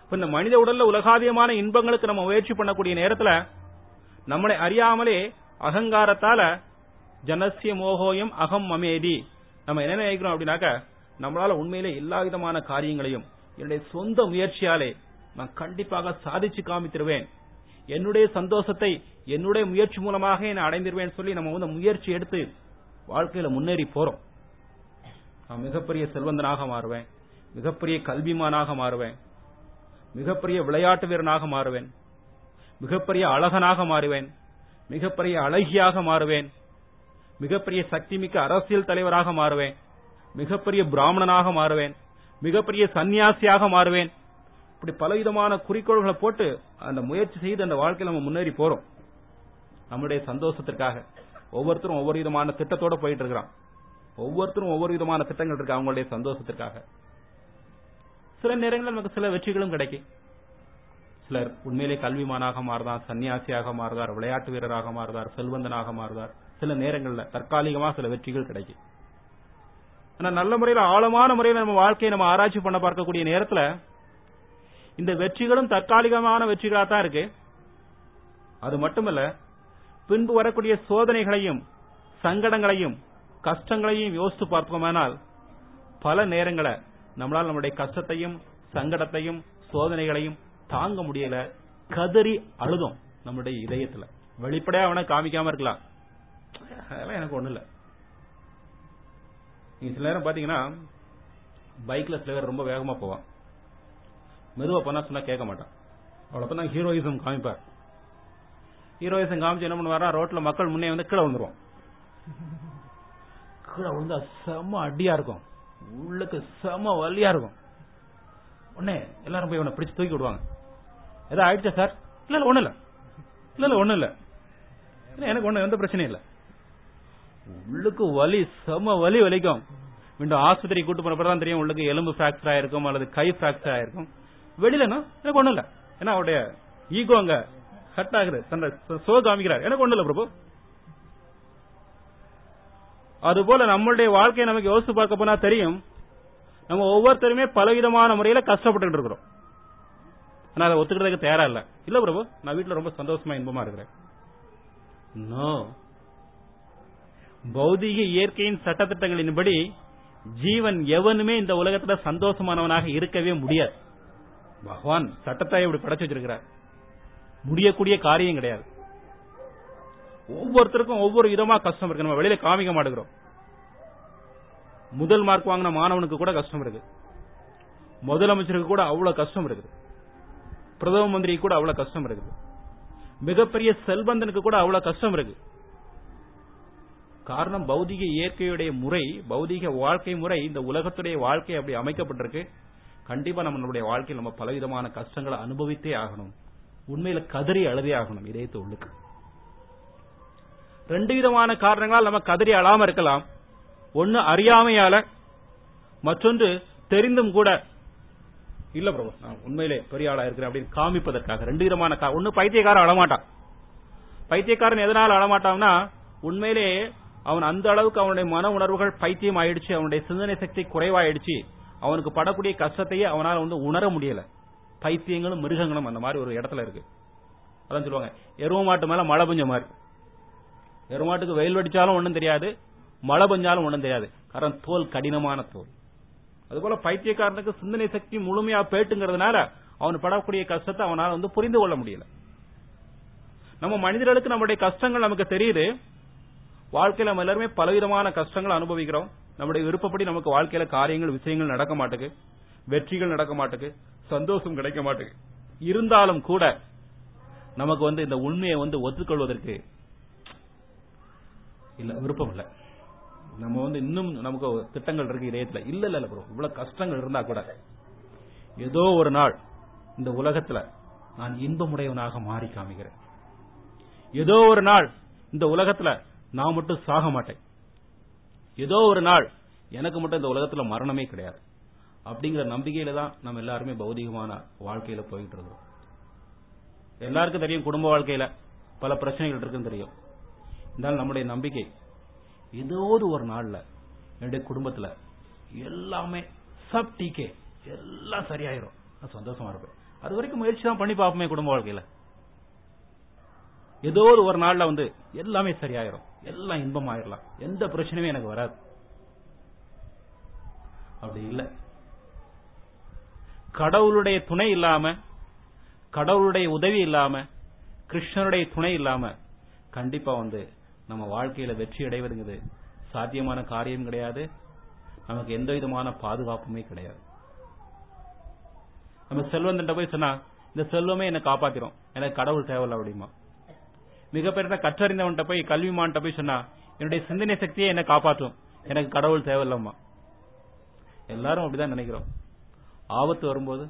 இந்த மனித உடல்ல உலகாதியமான இன்பங்களுக்கு நம்ம முயற்சி பண்ணக்கூடிய நேரத்துல நம்மளை அறியாமலே அகங்காரத்தால ஜனசிய மோகோயம் அகம் மமேதி நம்ம என்ன நினைக்கிறோம் அப்படின்னாக்க, நம்மளால உண்மையிலே எல்லா விதமான காரியங்களையும் என்னுடைய சொந்த முயற்சியாலே நான் கண்டிப்பாக சாதிச்சு காமித்திருவேன், என்னுடைய சந்தோஷத்தை என்னுடைய முயற்சி மூலமாக என்ன அடைந்திருவேன் சொல்லி நம்ம வந்து முயற்சி எடுத்து வாழ்க்கையில முன்னேறி போறோம். நான் மிகப்பெரிய செல்வந்தனாக மாறுவேன், மிகப்பெரிய கல்விமானாக மாறுவேன், மிகப்பெரிய விளையாட்டு வீரனாக மாறுவேன், மிகப்பெரிய அழகனாக மாறுவேன், மிகப்பெரிய அழகியாக மாறுவேன், மிகப்பெரிய சக்தி மிக்க அரசியல் தலைவராக மாறுவேன், மிகப்பெரிய பிராமணனாக மாறுவேன், மிகப்பெரிய சன்னியாசியாக மாறுவேன். இப்படி பலவிதமான குறிக்கோள்களை போட்டு அந்த முயற்சி செய்து அந்த வாழ்க்கையில நம்ம முன்னேறி போறோம். நம்முடைய சந்தோஷத்திற்காக ஒவ்வொருத்தரும் ஒவ்வொரு விதமான திட்டத்தோட போயிட்டு இருக்கிறான். ஒவ்வொருத்தரும் ஒவ்வொரு விதமான திட்டங்கள் இருக்கு அவங்களுடைய சந்தோஷத்திற்காக. சில நேரங்களில் நமக்கு சில வெற்றிகளும் கிடைக்கும். சிலர் உண்மையிலே கல்விமானாக மாறுதார், சன்னியாசியாக மாறுதார், விளையாட்டு வீரராக மாறுதார், செல்வந்தனாக மாறுதார். சில நேரங்களில் தற்காலிகமாக சில வெற்றிகள் கிடைக்கும். ஆனா நல்ல முறையில் ஆழமான முறையில் நம்ம வாழ்க்கையை நம்ம ஆராய்ச்சி பண்ண பார்க்கக்கூடிய நேரத்தில் இந்த வெற்றிகளும் தற்காலிகமான வெற்றிகளாக தான் இருக்கு. அது மட்டுமல்ல, பின்பு வரக்கூடிய சோதனைகளையும் சங்கடங்களையும் கஷ்டங்களையும் யோசித்து பார்ப்போமானால் பல நேரங்களை நம்மளால் நம்முடைய கஷ்டத்தையும் சங்கடத்தையும் சோதனைகளையும் தாங்க முடியல, கதறி அழுதும் நம்முடைய இதயத்துல. வெளிப்படையா அவனை காமிக்காம இருக்கலாம், அதெல்லாம் எனக்கு ஒண்ணு இல்ல. நீங்க சில நேரம் பாத்தீங்கன்னா பைக்ல சில பேர் ரொம்ப வேகமா போவான், மெதுவா பண்ணா சொன்னா கேட்க மாட்டான். அவ்வளவு ஹீரோயிசம் காமிப்பார். ஹீரோயிசம் காமிச்சு என்ன பண்ணுவாரா, ரோட்ல மக்கள் முன்னே வந்து கீழே வந்துருவோம். கீழே விழுந்தா செம அடியா இருக்கும், உள்ளுக்கு செம வலியா இருக்கும். உடனே எல்லாரும் போய் அவனை பிடிச்சு தூக்கி விடுவாங்க. ஏதோ ஆயிடுச்சா சார்? இல்ல இல்ல ஒண்ணு இல்ல இல்ல இல்ல ஒண்ணு இல்ல எனக்கு ஒண்ணு எந்த பிரச்சனையும் இல்ல. உள்ளுக்கு வலி செம வலி வலிக்கும். மீண்டும் ஆஸ்பத்திரி கூட்டு போனப்பதான் தெரியும் உள்ளுக்கு எலும்பு பிராக்சர் ஆயிருக்கும் அல்லது கை பிராக்சர் ஆயிருக்கும். வெளியிலனா எனக்கு ஒண்ணு இல்ல, ஏன்னா அவருடைய ஈகோ அங்க ஹட் ஆகுது, தன்னை சோ காமிக்கிறார். எனக்கு ஒண்ணு இல்ல பிரபு. அதுபோல நம்மளுடைய வாழ்க்கையை நமக்கு யோசிச்சு பார்க்க போனா தெரியும், நம்ம ஒவ்வொருத்தருமே பலவிதமான முறையில கஷ்டப்பட்டு இருக்கிறோம். ஆனா அதை ஒத்துக்கிறதுக்கு தயாரா இல்ல. இல்ல பிரபு, நான் வீட்டுல ரொம்ப சந்தோஷமா இன்பமா இருக்கிறேன். நோ, பௌதிக இயற்கையின் சட்டத்திட்டங்களின்படி ஜீவன் எவனுமே இந்த உலகத்துல சந்தோஷமானவனாக இருக்கவே முடியாது. பகவான் சட்டத்தை இப்படி படைச்சு வச்சிருக்கிறார், முடியக்கூடிய காரியம் கிடையாது. ஒவ்வொருத்தருக்கும் ஒவ்வொரு விதமா கஷ்டம் இருக்கு, நம்ம வெளியில காமிக்க மாட்டேங்கிறோம். முதல் மார்க் வாங்கின மாணவனுக்கு கூட கஷ்டம் இருக்கு, முதலமைச்சருக்கு கூட அவ்வளவு கஷ்டம் இருக்குது, பிரதம மந்திரி கூட அவ்வளவு கஷ்டம் இருக்குது, மிகப்பெரிய செல்வந்தனுக்கு கூட அவ்வளவு கஷ்டம் இருக்கு. காரணம் பௌதிக இயற்கையுடைய முறை, பௌதிக வாழ்க்கை முறை, இந்த உலகத்துடைய வாழ்க்கை அப்படி அமைக்கப்பட்டிருக்கு. கண்டிப்பா நம்மளுடைய வாழ்க்கையில் நம்ம பலவிதமான கஷ்டங்களை அனுபவித்தே ஆகணும், உண்மையில கதறி அழுதே ஆகணும். இதயத்தை உள்ளுக்கு ரெண்டு விதமான காரணங்களால் நம்ம கதறி அழாம இருக்கலாம். ஒன்னு அறியாமையால, மற்றொன்று தெரிந்தும் கூட இல்ல பிரபு நான் உண்மையிலே பெரிய ஆளா இருக்கிறேன் அப்படின்னு காமிப்பதற்காக. ரெண்டு விதமான, ஒன்னு பைத்தியக்காரன் அழமாட்டான். பைத்தியக்காரன் எதனால அழமாட்டான்னா, உண்மையிலே அவன் அந்த அளவுக்கு அவனுடைய மன உணர்வுகள் பைத்தியம் ஆயிடுச்சு, அவனுடைய சிந்தனை சக்தி குறைவாயிடுச்சு, அவனுக்கு படக்கூடிய கஷ்டத்தையே அவனால் வந்து உணர முடியல. பைத்தியங்களும் மிருகங்களும் அந்த மாதிரி ஒரு இடத்துல இருக்கு. அதான் சொல்லுவாங்க, எருவ மாட்டு மேல மழை பெஞ்ச மாதிரி. எருமாட்டுக்கு வெயில் வடிச்சாலும் ஒண்ணும் தெரியாது, மழை பெஞ்சாலும் ஒண்ணும் தெரியாது, காரணம் தோல் கடினமான தோல். அதுபோல பைத்தியக்காரனுக்கு சிந்தனை சக்தி முழுமையா பேட்டுங்கிறதுனால அவன் படக்கூடிய கஷ்டத்தை அவனால் வந்து புரிந்து கொள்ள முடியல. நம்ம மனிதர்களுக்கு நம்முடைய கஷ்டங்கள் நமக்கு தெரியுது. வாழ்க்கையில நம்ம எல்லாருமே பலவிதமான கஷ்டங்கள் அனுபவிக்கிறோம். நம்முடைய விருப்பப்படி நமக்கு வாழ்க்கையில காரியங்கள் விஷயங்கள் நடக்க மாட்டுக்கு, வெற்றிகள் நடக்க மாட்டுக்கு, சந்தோஷம் கிடைக்க மாட்டுக்கு. இருந்தாலும் கூட நமக்கு வந்து இந்த உண்மையை வந்து ஒத்துக்கொள்வதற்கு இல்ல விருப்பம் இல்ல. நம்ம வந்து இன்னும் நமக்கு திட்டங்கள் இருக்கு இதயத்துல. இல்ல இல்ல ப்ரோ, இவ்வளவு கஷ்டங்கள் இருந்தா கூட ஏதோ ஒரு நாள் இந்த உலகத்துல நான் இன்பமுடையவனாக மாறி காமிக்கிறேன். ஏதோ ஒரு நாள் இந்த உலகத்துல நான் மட்டும் சாக மாட்டேன். ஏதோ ஒரு நாள் எனக்கு மட்டும் இந்த உலகத்துல மரணமே கிடையாது அப்படிங்கிற நம்பிக்கையில தான் நம்ம எல்லாருமே பௌதிகமான வாழ்க்கையில போயிட்டு இருக்கோம். எல்லாருக்கும் தெரியும், குடும்ப வாழ்க்கையில பல பிரச்சனைகள் இருக்குன்னு தெரியும். இருந்தாலும் நம்முடைய நம்பிக்கை ஏதோ ஒரு நாள்ல என்னுடைய குடும்பத்துல எல்லாமே சப் டீக்கே எல்லாம் சரியாயிரும், நான் சந்தோஷமா இருப்பேன். அது வரைக்கும் முயற்சி தான் பண்ணி பார்ப்போமே குடும்ப வாழ்க்கையில. ஏதோ ஒரு நாள்ல வந்து எல்லாமே சரியாயிரும், எல்லாம் இன்பம் ஆயிரலாம், எந்த பிரச்சனையும் எனக்கு வராது. அப்படி இல்லை. கடவுளுடைய துணை இல்லாம, கடவுளுடைய உதவி இல்லாம, கிருஷ்ணனுடைய துணை இல்லாம கண்டிப்பா வந்து நம்ம வாழ்க்கையில வெற்றி அடைவதுங்கிறது சாத்தியமான காரியம் கிடையாது. நமக்கு எந்த விதமான பாதுகாப்புமே கிடையாது. நம்ம செல்வந்த போய் சொன்னா இந்த செல்வமே என்ன காப்பாத்திரும், எனக்கு கடவுள் தேவையில்ல அப்படிமா. மிகப்பெரிய கற்றறிந்தவன்கிட்ட போய் கல்விமான்கிட்ட போய் சொன்னா என்னுடைய சிந்தனை சக்தியே என்ன காப்பாற்றும், எனக்கு கடவுள் தேவையில்லம்மா. எல்லாரும் அப்படிதான் நினைக்கிறோம். ஆபத்து வரும்போது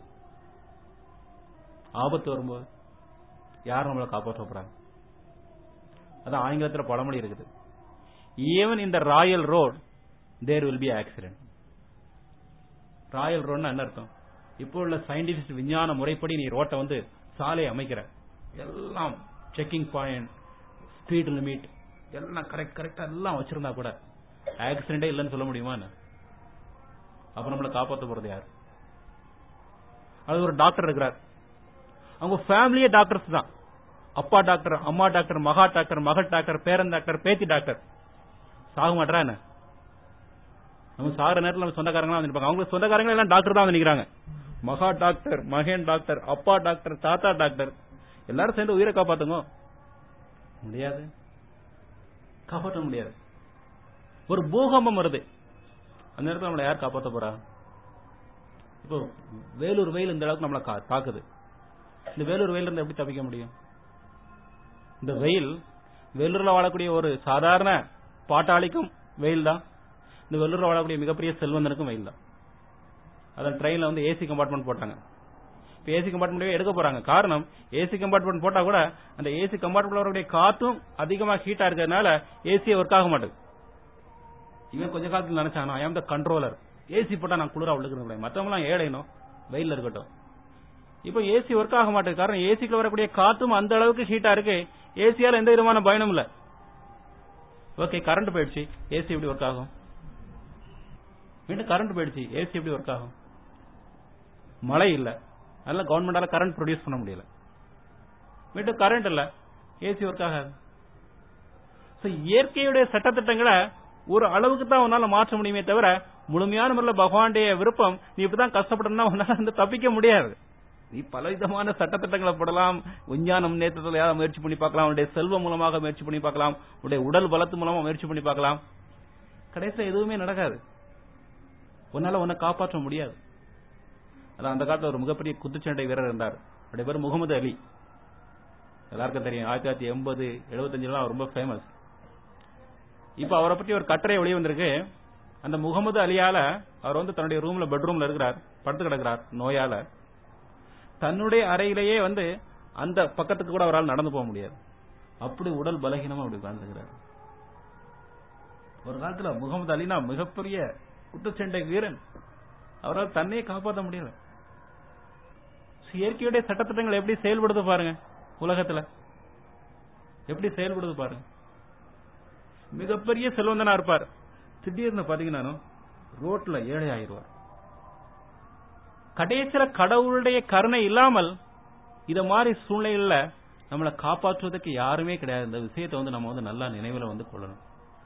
ஆபத்து வரும்போது யார் நம்மளை காப்பாற்ற போறாங்க? அதான் ஆங்கிலத்தில் பழமொழி இருக்குது, ஈவன் இந்த royal road there will be accident. Royal ரோட்னா என்ன அர்த்தம்? இப்போ உள்ள சயின்டிபிக் விஞ்ஞான முறைப்படி நீ ரோட்டை வந்து சாலை அமைக்கிற, எல்லாம் செக்கிங் பாயிண்ட், ஸ்பீட் லிமிட் எல்லாம் கரெக்ட் கரெக்டா எல்லாம் வச்சிருந்தா கூட ஆக்சிடென்டே இல்லைன்னு சொல்ல முடியுமா? அப்ப நம்மளை காப்பாற்ற போறது யார்? அது ஒரு டாக்டர் இருக்கிறார், அவங்க ஃபேமிலியே டாக்டர்ஸ் தான். அப்பா டாக்டர், அம்மா டாக்டர், மகா டாக்டர், மகள் டாக்டர், பேரன் டாக்டர், பேத்தி டாக்டர். சாக மாட்டா என்ன? நம்ம சாகிற நேரத்தில் நம்ம சொந்தக்காரங்க வந்து அவங்க சொந்தக்காரங்க எல்லாம் டாக்டர் தான் வந்து நிக்கிறாங்க. மகா டாக்டர், மகன் டாக்டர், அப்பா டாக்டர், தாத்தா டாக்டர், எல்லாரும் சேர்ந்து உயிரை காப்பாத்துங்க. முடியாது, காப்பாற்ற முடியாது. ஒரு பூகம்பம் வருது, அந்த நேரத்தில் நம்மளை யார் காப்பாற்ற போறா? இப்போ வேலூர் வெயில் இந்த அளவுக்கு நம்மளை தாக்குது. இந்த வேலூர் வெயில் இருந்து எப்படி தப்பிக்க முடியும்? இந்த வெயில் வேலூர்ல வாழக்கூடிய ஒரு சாதாரண பாட்டாளிக்கும் வெயில் தான், இந்த வேலூர்ல வாழக்கூடிய மிகப்பெரிய செல்வந்தனுக்கும் வெயில் தான். அதான் ட்ரெயின்ல வந்து ஏசி கம்பார்ட்மெண்ட் போட்டாங்க. இப்ப ஏசி கம்பார்ட்மெண்ட் எடுக்க போறாங்க. காரணம், ஏசி கம்பார்ட்மெண்ட் போட்டா கூட அந்த ஏசி கம்பார்ட்மெண்ட் வரக்கூடிய காத்தும் அதிகமா ஹீட்டா இருக்கிறதுனால ஏசியே ஒர்க் ஆக மாட்டேங்குது. இவன் கொஞ்ச காலத்தில் நினைச்சானா ஐ ஆம் த கண்ட்ரோலர், ஏசி போட்டா நான் குளிரா விழுக்கிறேன், மற்றவங்க எல்லாம் ஏழைனும் வெயில இருக்கட்டும். இப்போ ஏசி ஒர்க் ஆக மாட்டேங்குது. காரணம், ஏசிக்குள்ள வரக்கூடிய காத்தும் அந்த அளவுக்கு ஹீட்டா இருக்கு, ஏசியால எந்த விதமான பயனும் இல்ல. ஓகே, கரண்ட் போயிடுச்சு, ஏசி எப்படி ஒர்க் ஆகும்? மீண்டும் கரண்ட் போயிடுச்சு, ஏசி எப்படி ஒர்க் ஆகும்? மழை இல்ல, அதனால கவர்மெண்டால கரண்ட் ப்ரொடியூஸ் பண்ண முடியல. மீண்டும் கரண்ட் இல்ல, ஏசி ஒர்க் ஆகாது. இயற்கையுடைய சட்டத்திட்டங்களை ஒரு அளவுக்கு தான் உன்னால மாற்ற முடியுமே தவிர முழுமையான முறையில் பகவானுடைய விருப்பம் நீ இப்பதான் கஷ்டப்படணும்னா உன்னால வந்து தப்பிக்க முடியாது. நீ பலவிதமான சட்டத்திட்டங்களை போடலாம், விஞ்ஞான முன்னேற்றத்தில் யாராவது முயற்சி பண்ணி பார்க்கலாம், உன்னுடைய செல்வம் மூலமாக முயற்சி பண்ணி பார்க்கலாம், உன்னுடைய உடல் பலத்து மூலமா முயற்சி பண்ணி பார்க்கலாம். கடைசியில் எதுவுமே நடக்காது, உன்னால உன்னை காப்பாற்ற முடியாது. அதான் அந்த காலத்தில் ஒரு மிகப்பெரிய குத்துச்சண்டை வீரர் இருந்தார், அவருடைய பேர் முகமது அலி. எல்லாருக்கும் தெரியும், ஆயிரத்தி தொள்ளாயிரத்தி எண்பது எழுபத்தஞ்சுல ரொம்ப ஃபேமஸ். இப்ப அவரை பற்றி ஒரு கட்டுரை வெளியே வந்திருக்கு. அந்த முகமது அலியால அவர் வந்து தன்னுடைய ரூம்ல பெட்ரூம்ல இருக்கிறார், படுத்து கிடக்கிறார் நோயால. தன்னுடைய அறையிலேயே வந்து அந்த பக்கத்துக்கு கூட அவரால் நடந்து போக முடியாது, அப்படி உடல் பலகீனமா அப்படி உட்கார்ந்துருக்கிறார். ஒரு காலத்துல முகமது அலினா மிகப்பெரிய குத்துச்சண்டை வீரன், அவரால் தன்னையே காப்பாற்ற முடியல. இயற்கையுடைய சட்டத்திட்டங்கள் எப்படி செயல்படுது பாருங்க, உலகத்துல எப்படி செயல்படுது பாருங்க. மிகப்பெரிய செல்வந்தனா இருப்பார், திடீர்னு பாத்தீங்கன்னா ரோட்ல ஏழை ஆயிடுவார். கடைசியில கடவுளுடைய கருணை இல்லாமல் இத மாதிரி சூழ்நிலையில நம்மளை காப்பாற்றுவதற்கு யாருமே கிடையாது. இந்த விஷயத்தை வந்து நம்ம வந்து நல்லா நினைவுல வந்து கொள்ளணும்.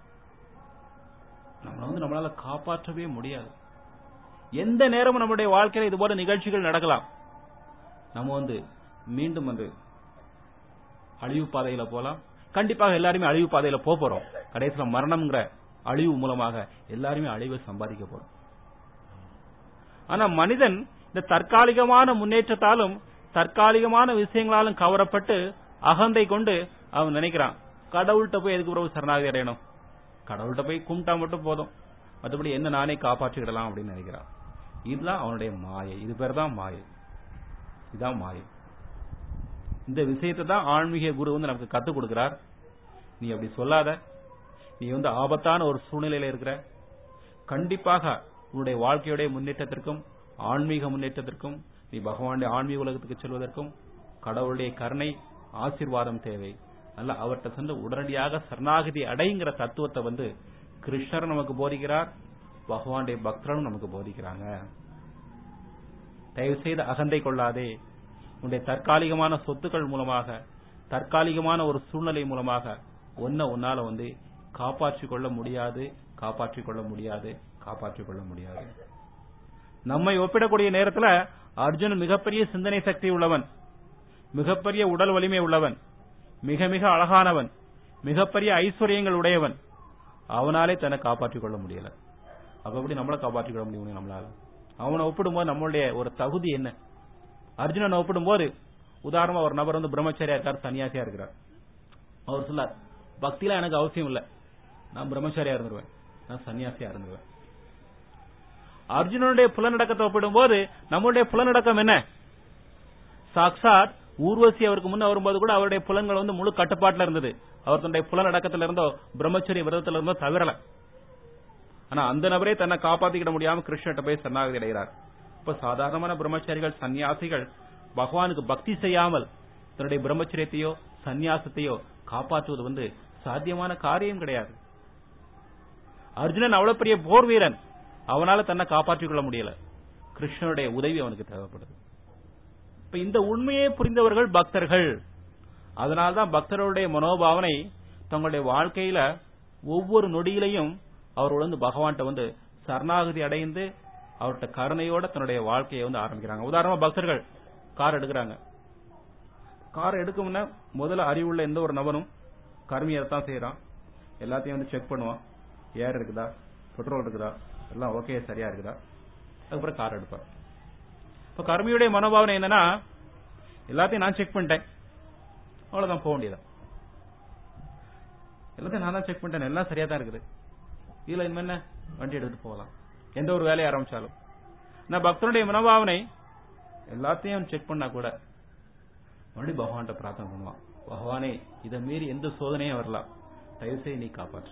நம்மளை வந்து நம்மளால காப்பாற்றவே முடியாது. எந்த நேரமும் நம்முடைய வாழ்க்கையில இது போல நிகழ்ச்சிகள் நடக்கலாம். நம்ம வந்து மீண்டும் வந்து அழிவு பாதையில போலாம். கண்டிப்பாக எல்லாருமே அழிவு பாதையில போறோம். கடைசியில மரணம்ங்கிற அழிவு மூலமாக எல்லாருமே அழிவை சம்பாதிக்க போறோம். ஆனா மனிதன் இந்த தற்காலிகமான முன்னேற்றத்தாலும் தற்காலிகமான விஷயங்களாலும் கவரப்பட்டு அகந்தை கொண்டு அவன் நினைக்கிறான், கடவுள்கிட்ட போய் எதுக்கு பிறகு சரணாகதி அடையணும், கடவுள்கிட்ட போய் கும்பிட்டா மட்டும் போதும், மற்றபடி என்ன நானே காப்பாற்றிக்கிடலாம் அப்படின்னு நினைக்கிறான். இதுதான் அவனுடைய மாயை. இது பேர் தான் மாயை. இதுதான் மாயை. இந்த விஷயத்தை தான் ஆன்மீக குரு வந்து நமக்கு கத்துக் கொடுக்கிறார். நீ அப்படி சொல்லாத, நீ வந்து ஆபத்தான ஒரு சூழ்நிலையில இருக்கிற, கண்டிப்பாக உன்னுடைய வாழ்க்கையுடைய முன்னேற்றத்திற்கும் ஆன்மீக முன்னேற்றத்திற்கும் நீ பகவானுடைய ஆன்மீக உலகத்துக்கு செல்வதற்கும் கடவுளுடைய கருணை ஆசீர்வாதம் தேவை. அல்ல அவர்கிட்ட சென்று உடனடியாக சரணாகதி அடைங்கிற தத்துவத்தை வந்து கிருஷ்ணர் நமக்கு போதிக்கிறார், பகவானுடைய பக்தரும் நமக்கு போதிக்கிறாங்க. தயவு செய்து அகந்தை கொள்ளாதே, உன்னுடைய தற்காலிகமான சொத்துக்கள் மூலமாக, தற்காலிகமான ஒரு சூழ்நிலை மூலமாக ஒன்ன உன்னால வந்து காப்பாற்றிக் கொள்ள முடியாது, காப்பாற்றிக் கொள்ள முடியாது, காப்பாற்றிக் கொள்ள முடியாது. நம்மை ஒப்பிடக்கூடிய நேரத்தில் அர்ஜுனன் மிகப்பெரிய சிந்தனை சக்தி உள்ளவன், மிகப்பெரிய உடல் வலிமை உள்ளவன், மிக மிக அழகானவன், மிகப்பெரிய ஐஸ்வர்யங்கள் உடையவன். அவனாலே தன்னை காப்பாற்றிக் கொள்ள முடியல. அப்ப எப்படி நம்மளை காப்பாற்றிக் கொள்ள முடியும் நம்மளால? அவனை ஒப்பிடும்போது நம்மளுடைய ஒரு தகுதி என்ன? அர்ஜுனனை ஒப்பிடும்போது உதாரணமா ஒரு நபர் வந்து பிரம்மச்சாரியா இருக்கார், சன்னியாசியா இருக்கிறார். அவர் சொல்லார், பக்தியில எனக்கு அவசியம் இல்லை, நான் பிரம்மச்சாரியா இருந்துருவேன், நான் சன்னியாசியா இருந்துருவேன். அர்ஜுனனுடைய புலநடக்கத்தை ஒப்பிடும்போது நம்மளுடைய புலநடக்கம் என்ன? சாக்சாத் ஊர்வசி அவருக்கு முன்ன வரும்போது கூட அவருடைய புலன்கள் வந்து முழு கட்டுப்பாட்டில் இருந்தது. அவர் தன்னுடைய புலநடக்கத்தில இருந்தோ பிரம்மச்சரிய விரதத்தில் இருந்தோ தவிரல. ஆனா அந்த நபரே தன்னை காப்பாற்றிக்கிட முடியாம கிருஷ்ணகிட்ட போய் சரணாகதி அடைகிறார். இப்ப சாதாரணமான பிரம்மச்சாரிகள், சன்னியாசிகள் பகவானுக்கு பக்தி செய்யாமல் தன்னுடைய பிரம்மச்சரியத்தையோ சன்னியாசத்தையோ காப்பாற்றுவது வந்து சாத்தியமான காரியம் கிடையாது. அர்ஜுனன் அவ்வளவு பெரிய போர் வீரன், அவனால தன்னை காப்பாற்றிக் கொள்ள முடியல. கிருஷ்ணனுடைய உதவி அவனுக்கு தேவைப்படுது. இப்ப இந்த உண்மையை புரிந்தவர்கள் பக்தர்கள். அதனால்தான் பக்தர்களுடைய மனோபாவனை தங்களுடைய வாழ்க்கையில ஒவ்வொரு நொடியிலையும் அவர்கள் வந்து பகவான்கிட்ட வந்து சரணாகதி அடைந்து அவர்கிட்ட கருணையோட தன்னுடைய வாழ்க்கையை வந்து ஆரம்பிக்கிறாங்க. உதாரணமா பக்தர்கள் கார் எடுக்கிறாங்க. கார் எடுக்கும்னா முதல்ல அறிவுள்ள எந்த ஒரு நபரும் கர்மியத்தான் செய்யறான். எல்லாத்தையும் வந்து செக் பண்ணுவான், ஏர் இருக்குதா, பெட்ரோல் இருக்குதா, எல்லாம் ஓகே சரியா இருக்குதா, அதுக்கப்புறம் கார் எடுப்பார். இப்ப கர்மியுடைய மனோபாவனை என்னன்னா, எல்லாத்தையும் நான் செக் பண்ணிட்டேன், அவ்வளவுதான், போக வேண்டியதான். எல்லாத்தையும் நான் தான் செக் பண்ணிட்டேன், எல்லாம் சரியா தான் இருக்குது, இதுல இனிமே என்ன வண்டி எடுத்துட்டு போகலாம், எந்த ஒரு வேலையை ஆரம்பிச்சாலும். நான் பக்தனுடைய மனோபாவனை எல்லாத்தையும் செக் பண்ணா கூட மறுபடியும் பகவான்கிட்ட பிரார்த்தனை பண்ணுவான், பகவானே இதை மீறி எந்த சோதனையும் வரலாம், தயவுசெய்து நீ காப்பாற்று.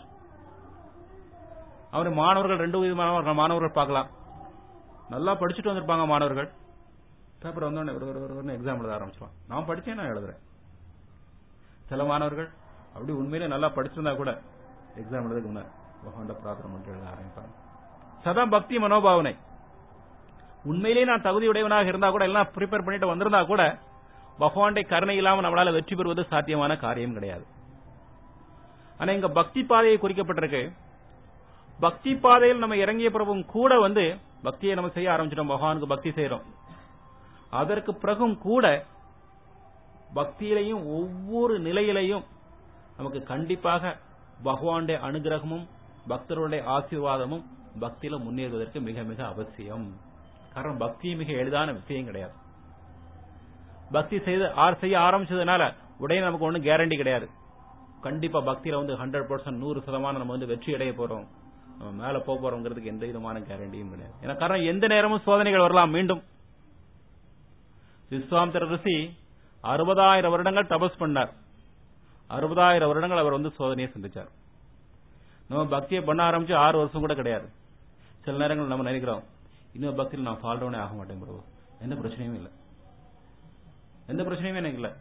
அவரு மாணவர்கள் ரெண்டு விதமான மாணவர்கள் பார்க்கலாம். நல்லா படிச்சுட்டு வந்திருப்பாங்க மாணவர்கள், பேப்பர் வந்தோடனே ஒரு ஒரு எக்ஸாம் எழுத ஆரம்பிச்சிருவான். நான் படிச்சேன், நான் எழுதுறேன். சில மாணவர்கள் அப்படி உண்மையிலே நல்லா படிச்சிருந்தா கூட எக்ஸாம் எழுதுக்கு முன்ன பகவான்கிட்ட பிரார்த்தனை பண்ணிட்டு எழுத ஆரம்பிப்பாங்க. சதா பக்தி மனோபாவனை. உண்மையிலேயே நான் தகுதியுடையவனாக இருந்தா கூட எல்லாம் ப்ரிப்பேர் பண்ணிட்டு வந்திருந்தா கூட பகவானுடைய கருணை இல்லாம நம்மளால வெற்றி பெறுவது சாத்தியமான காரியம் கிடையாது. ஆனா இங்க பக்தி பாதையை குறிக்கப்பட்டிருக்கு. பக்தி பாதையில் நம்ம இறங்கிய பிறகும் கூட வந்து பக்தியை நம்ம செய்ய ஆரம்பிச்சிட்டோம், பகவானுக்கு பக்தி செய்யறோம். அதற்கு பிறகும் கூட பக்தியிலையும் ஒவ்வொரு நிலையிலையும் நமக்கு கண்டிப்பாக பகவானுடைய அனுகிரகமும் பக்தர்களுடைய ஆசீர்வாதமும் பக்தியில முன்னேறுவதற்கு மிக மிக அவசியம். காரணம் பக்தி மிக எளிதான விஷயம் கிடையாது. பக்தி செய்து செய்ய ஆரம்பிச்சதுனால உடனே நமக்கு ஒன்னும் கேரண்டி கிடையாது. கண்டிப்பா பக்தியில வந்து ஹண்ட்ரட் பர்சன்ட் நூறு சதமானம் நம்ம வந்து வெற்றி அடைய போறோம், நம்ம மேல போக போறோங்கிறதுக்கு எந்த விதமான கேரண்டியும் கிடையாது. ஏன்னா காரணம் எந்த நேரமும் சோதனைகள் வரலாம். மீண்டும் விஸ்வாமித்திர ரிஷி அறுபதாயிரம் வருடங்கள் தபஸ் பண்ணார். அறுபதாயிரம் வருடங்கள் அவர் வந்து சோதனையை சந்திச்சார். நம்ம பக்தியை பண்ண ஆரம்பிச்சு ஆறு வருஷம் கூட கிடையாது. சில நேரங்கள் நம்ம நினைக்கிறோம், இன்னும் பக்தியில் நான் ஃபால் டவுனே ஆக மாட்டேன் ப்ரோ, எந்த பிரச்சனையும் இல்லை, எந்த பிரச்சனையுமே எனக்கு இல்ல.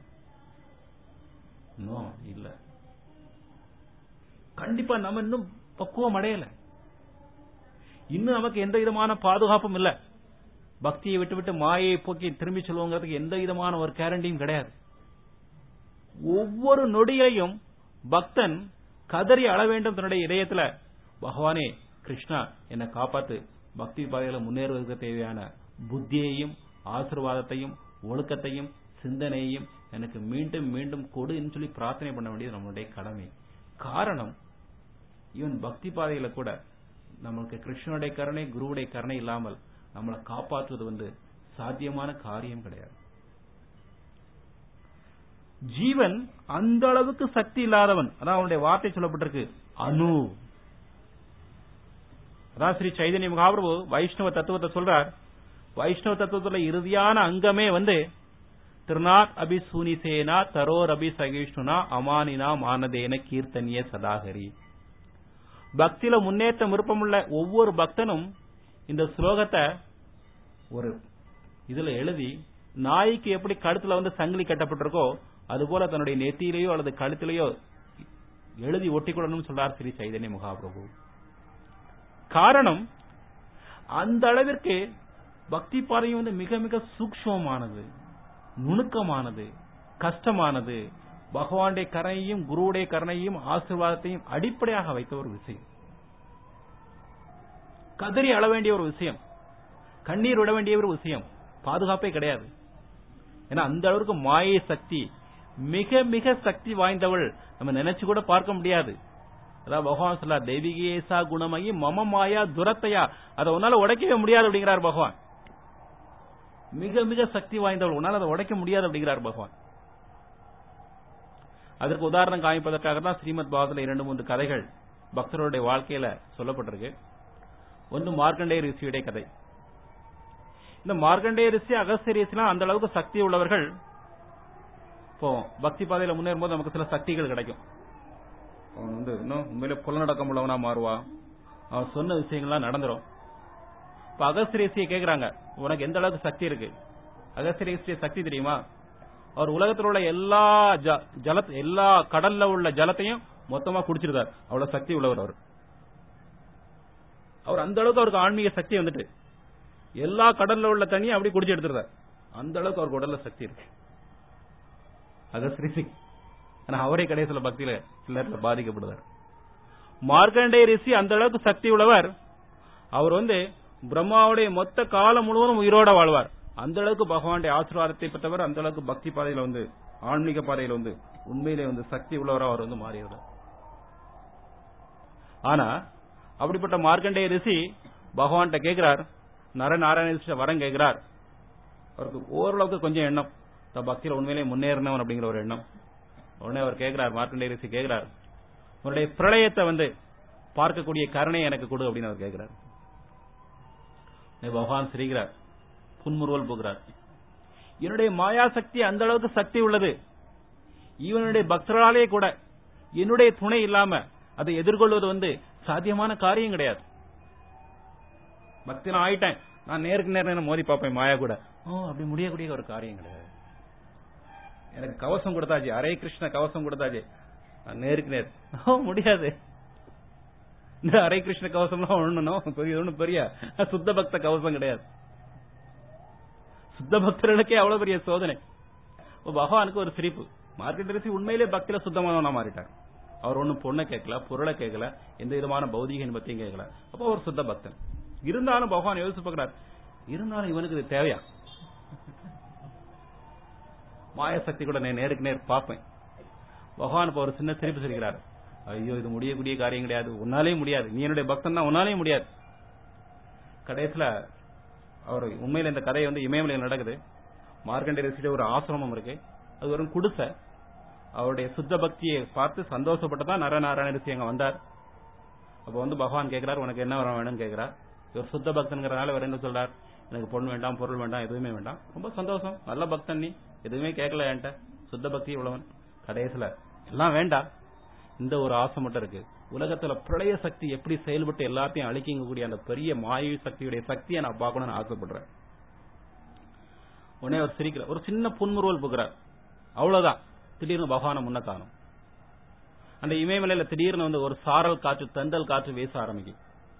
நோ இல்ல, கண்டிப்பா நம்ம இன்னும் பக்குவம் அடையல, இன்னும் நமக்கு எந்த விதமான பாதுகாப்பும் இல்ல. பக்தியை விட்டு விட்டு மாயை போக்கி திரும்பி சொல்லுவோங்கிறதுக்கு எந்த விதமான ஒரு கேரண்டியும் கிடையாது. ஒவ்வொரு நொடியையும் பக்தன் கதறி அழ வேண்டும் தன்னுடைய இதயத்துல, பகவானே கிருஷ்ணா என்னை காப்பாத்து, பக்தி பாதையில முன்னேறுவதற்கு தேவையான புத்தியையும் ஆசீர்வாதத்தையும் ஒழுக்கத்தையும் சிந்தனையையும் எனக்கு மீண்டும் மீண்டும் கொடுன்னு சொல்லி பிரார்த்தனை பண்ண வேண்டியது நம்மளுடைய கடமை. காரணம் ஈவன் பக்தி பாதையில கூட நமக்கு கிருஷ்ணனுடைய கருணை குருவுடைய கருணை இல்லாமல் நம்மளை காப்பாற்றுவது வந்து சாத்தியமான காரியம் கிடையாது. ஜீவன் அந்த அளவுக்கு சக்தி இல்லாதவன். அதான் அவனுடைய வார்த்தை சொல்லப்பட்டிருக்கு, அணு. அதான் ஸ்ரீ சைதன்ய மகாபிரபு வைஷ்ணவ தத்துவத்தை சொல்றார். வைஷ்ணவ தத்துவத்துல இறுதியான அங்கமே வந்து திருநாத் அபி சூனிசேனா தரோர் அபி சகிஷ்ணுனா அமானினா மானதேன கீர்த்தனிய சதாகரி. பக்தியில முன்னேற்றம் விருப்பமுள்ள ஒவ்வொரு பக்தனும் இந்த ஸ்லோகத்தை ஒரு இதுல எழுதி, நாய்க்கு எப்படி கழுத்துல வந்து சங்கிலி கட்டப்பட்டிருக்கோ அதுபோல தன்னுடைய நெத்தியிலேயோ அல்லது கழுத்திலேயோ எழுதி ஒட்டிக்கொள்ளணும் சொல்றார் ஸ்ரீ சைதன்ய மகாபிரபு. காரணம் அந்த அளவிற்கு பக்தி பாதையும் வந்து மிக மிக சூக்ஷ்மமானது, நுணுக்கமானது, கஷ்டமானது, பகவானுடைய கருணையையும் குருவுடைய கருணையையும் ஆசீர்வாதத்தையும் அடிப்படையாக வைத்த ஒரு விஷயம். கதறி அழ வேண்டிய ஒரு விஷயம், கண்ணீர் விட வேண்டிய ஒரு விஷயம், பாதுகாப்பே கிடையாது. ஏன்னா அந்த அளவுக்கு மாயை சக்தி மிக மிக சக்தி வாய்ந்தவள், நம்ம நினைச்சு கூட பார்க்க முடியாது. அதான் பகவான் சொல்ல, தெய்வீகேசா குணமயி மம மாயா துரத்தையா, அதை உன்னால உடைக்கவே முடியாது அப்படிங்கிறார் பகவான். மிக மிக சக்தி வாய்ந்தவள், உன்னால அதை உடைக்க முடியாது அப்படிங்கிறார் பகவான். அதற்கு உதாரணம் காமிப்பதற்காக தான் ஸ்ரீமத் பாகவதத்துல இரண்டு மூன்று கதைகள் பக்தருடைய வாழ்க்கையில சொல்லப்பட்டிருக்கு. ஒன்று மார்க்கண்டேய ரிஷியுடைய கதை. இந்த மார்க்கண்டேய ரிஷி, அகஸ்திய ரிஷிலாம் அந்த அளவுக்கு சக்தி உள்ளவர்கள். இப்போ பக்தி பாதையில முன்னேறும் போது நமக்கு சில சக்திகள் கிடைக்கும். அவன் வந்து இன்னும் உண்மையில புலநடக்கம் உள்ளவனா மாறுவான், அவன் சொன்ன விஷயங்கள்லாம் நடந்துரும். இப்ப அகஸ்திய ரிஷியை கேட்கிறாங்க, உனக்கு எந்த அளவுக்கு சக்தி இருக்கு? அகஸ்திய ரிஷிய சக்தி தெரியுமா? அவர் உலகத்தில் உள்ள எல்லா ஜல எல்லா கடல்ல உள்ள ஜலத்தையும் மொத்தமா குடிச்சிருந்தார். அவ்வளவு சக்தி உள்ளவர் அவர். அவர் அந்த அளவுக்கு அவருக்கு ஆன்மீக சக்தி வந்துட்டு எல்லா கடல்ல உள்ள தண்ணியை அப்படி குடிச்சு எடுத்துறார். அந்த அளவுக்கு அவருக்கு உடல்ல சக்தி இருக்கு அகஸ்திய ரிஷி. ஆனா அவரே கடைசியில பக்தியில சில நேரத்தில் பாதிக்கப்படுவார். மார்க்கண்டேய ரிஷி அந்த அளவுக்கு சக்தி உள்ளவர். அவர் வந்து பிரம்மாவுடைய மொத்த காலம் முழுவதும் உயிரோட வாழ்வார். அந்த அளவுக்கு பகவானுடைய ஆசீர்வாதத்தை பெற்றவர். அந்த அளவுக்கு பக்தி பாதையில வந்து, ஆன்மீக பாதையில வந்து உண்மையிலே வந்து சக்தி உள்ளவரா அவர் வந்து மாறியவர். ஆனா அப்படிப்பட்ட மார்க்கண்டேய ரிஷி பகவான்கிட்ட கேட்கிறார், நரநாராயண வரம் கேட்கிறார். அவருக்கு ஓரளவுக்கு கொஞ்சம் எண்ணம், பக்தியில உண்மையிலே முன்னேறினவன் அப்படிங்கிற ஒரு எண்ணம். உடனே அவர் கேட்கிறார், மார்க்கண்டேய ரிஷி கேட்கிறார், உன்னுடைய பிரளயத்தை வந்து பார்க்கக்கூடிய கருணை எனக்கு கொடு அப்படின்னு அவர் கேட்கிறார். பகவான் சிரிக்கிறார், புன்முறுவல் போகிறார். என்னுடைய மாயா சக்தி அந்த அளவுக்கு சக்தி உள்ளது, இவனுடைய பக்தர்களாலே கூட என்னுடைய துணை இல்லாம அதை எதிர்கொள்வது வந்து சாத்தியமான காரியம் கிடையாது. பக்தி நான் ஆயிட்டேன், நான் நேருக்கு நேரம் மோதி பார்ப்பேன் மாயா கூட, ஓ அப்படி முடியக்கூடிய ஒரு காரியம் கிடையாது. எனக்கு கவசம் கொடுத்தாச்சு, ஹரே கிருஷ்ண கவசம் கொடுத்தாச்சு, நேருக்கு நேர் முடியாது. இந்த ஹரே கிருஷ்ண கவசம்லாம் ஒண்ணு பெரிய சுத்த பக்த கவசம் கிடையாது. சுத்த பக்தர்களுக்கே அவ்வளவு பெரிய சோதனை. பகவானுக்கு ஒரு சிரிப்பு, மார்க்கண்டேய ரிஷி உண்மையிலே பக்தியில சுத்தமானவனா மாறிட்டார். அவர் ஒன்னும் பொண்ணை கேட்கல, பொருளை கேட்கல, எந்த விதமான பௌதிக இன்பத்தையும் கேட்கல. அப்போ ஒரு சுத்த பக்தன். இருந்தாலும் பகவான் யோசிச்சு பார்க்கிறார், இருந்தாலும் இவனுக்கு இது தேவையா? மாயசக்தி கூட நான் நேருக்கு நேர் பார்ப்பேன். பகவான் இப்ப ஒரு சின்ன சிரிப்பு சிரிக்கிறார், ஐயோ இது முடியக்கூடிய காரியம் கிடையாது, உன்னாலே முடியாது, நீ என்னுடைய பக்தன் தான், உன்னாலே முடியாது. கடைசியில அவர் உண்மையில இந்த கதை வந்து இமயமலையில் நடக்குது. மார்க்கண்டேய ரிஷியோட ஒரு ஆசிரமம் இருக்கு, அது ஒரு குடிசை. அவருடைய சுத்த பக்தியை பார்த்து சந்தோஷப்பட்டுதான் நரநாராயண ரிஷி அங்க வந்தார். அப்ப வந்து பகவான் கேட்கிறார், உனக்கு என்ன வரம் வேணும்னு கேட்கிறார். இவர் சுத்த பக்தன்கிறனால வேற என்ன சொல்றார், எனக்கு பொண்ணு வேண்டாம், பொருள் வேண்டாம், எதுவுமே வேண்டாம், ரொம்ப சந்தோஷம், நல்ல பக்தன், நீ எதுவுமே கேட்கல என்கிட்ட, சுத்த பக்தி உள்ளவன். கடைசியில எல்லாம் வேண்டாம், இந்த ஒரு ஆசை மட்டும் இருக்கு, உலகத்துல பிரளய சக்தி எப்படி செயல்பட்டு எல்லாத்தையும் அழிக்கக்கூடிய அந்த பெரிய மாயை சக்தியுடைய சக்தியை நான் பார்க்கணும்னு ஆசைப்படுறேன். உடனே அவர் சிரிக்கிற, ஒரு சின்ன புன்முறுவல் புகிறார், அவ்வளவுதான். திடீர்னு பகவான முன்ன காணும். அந்த இமயமலையில திடீர்னு வந்து ஒரு சாரல் காற்று, தென்றல் காற்று வீச ஆரம்பிக்கும்.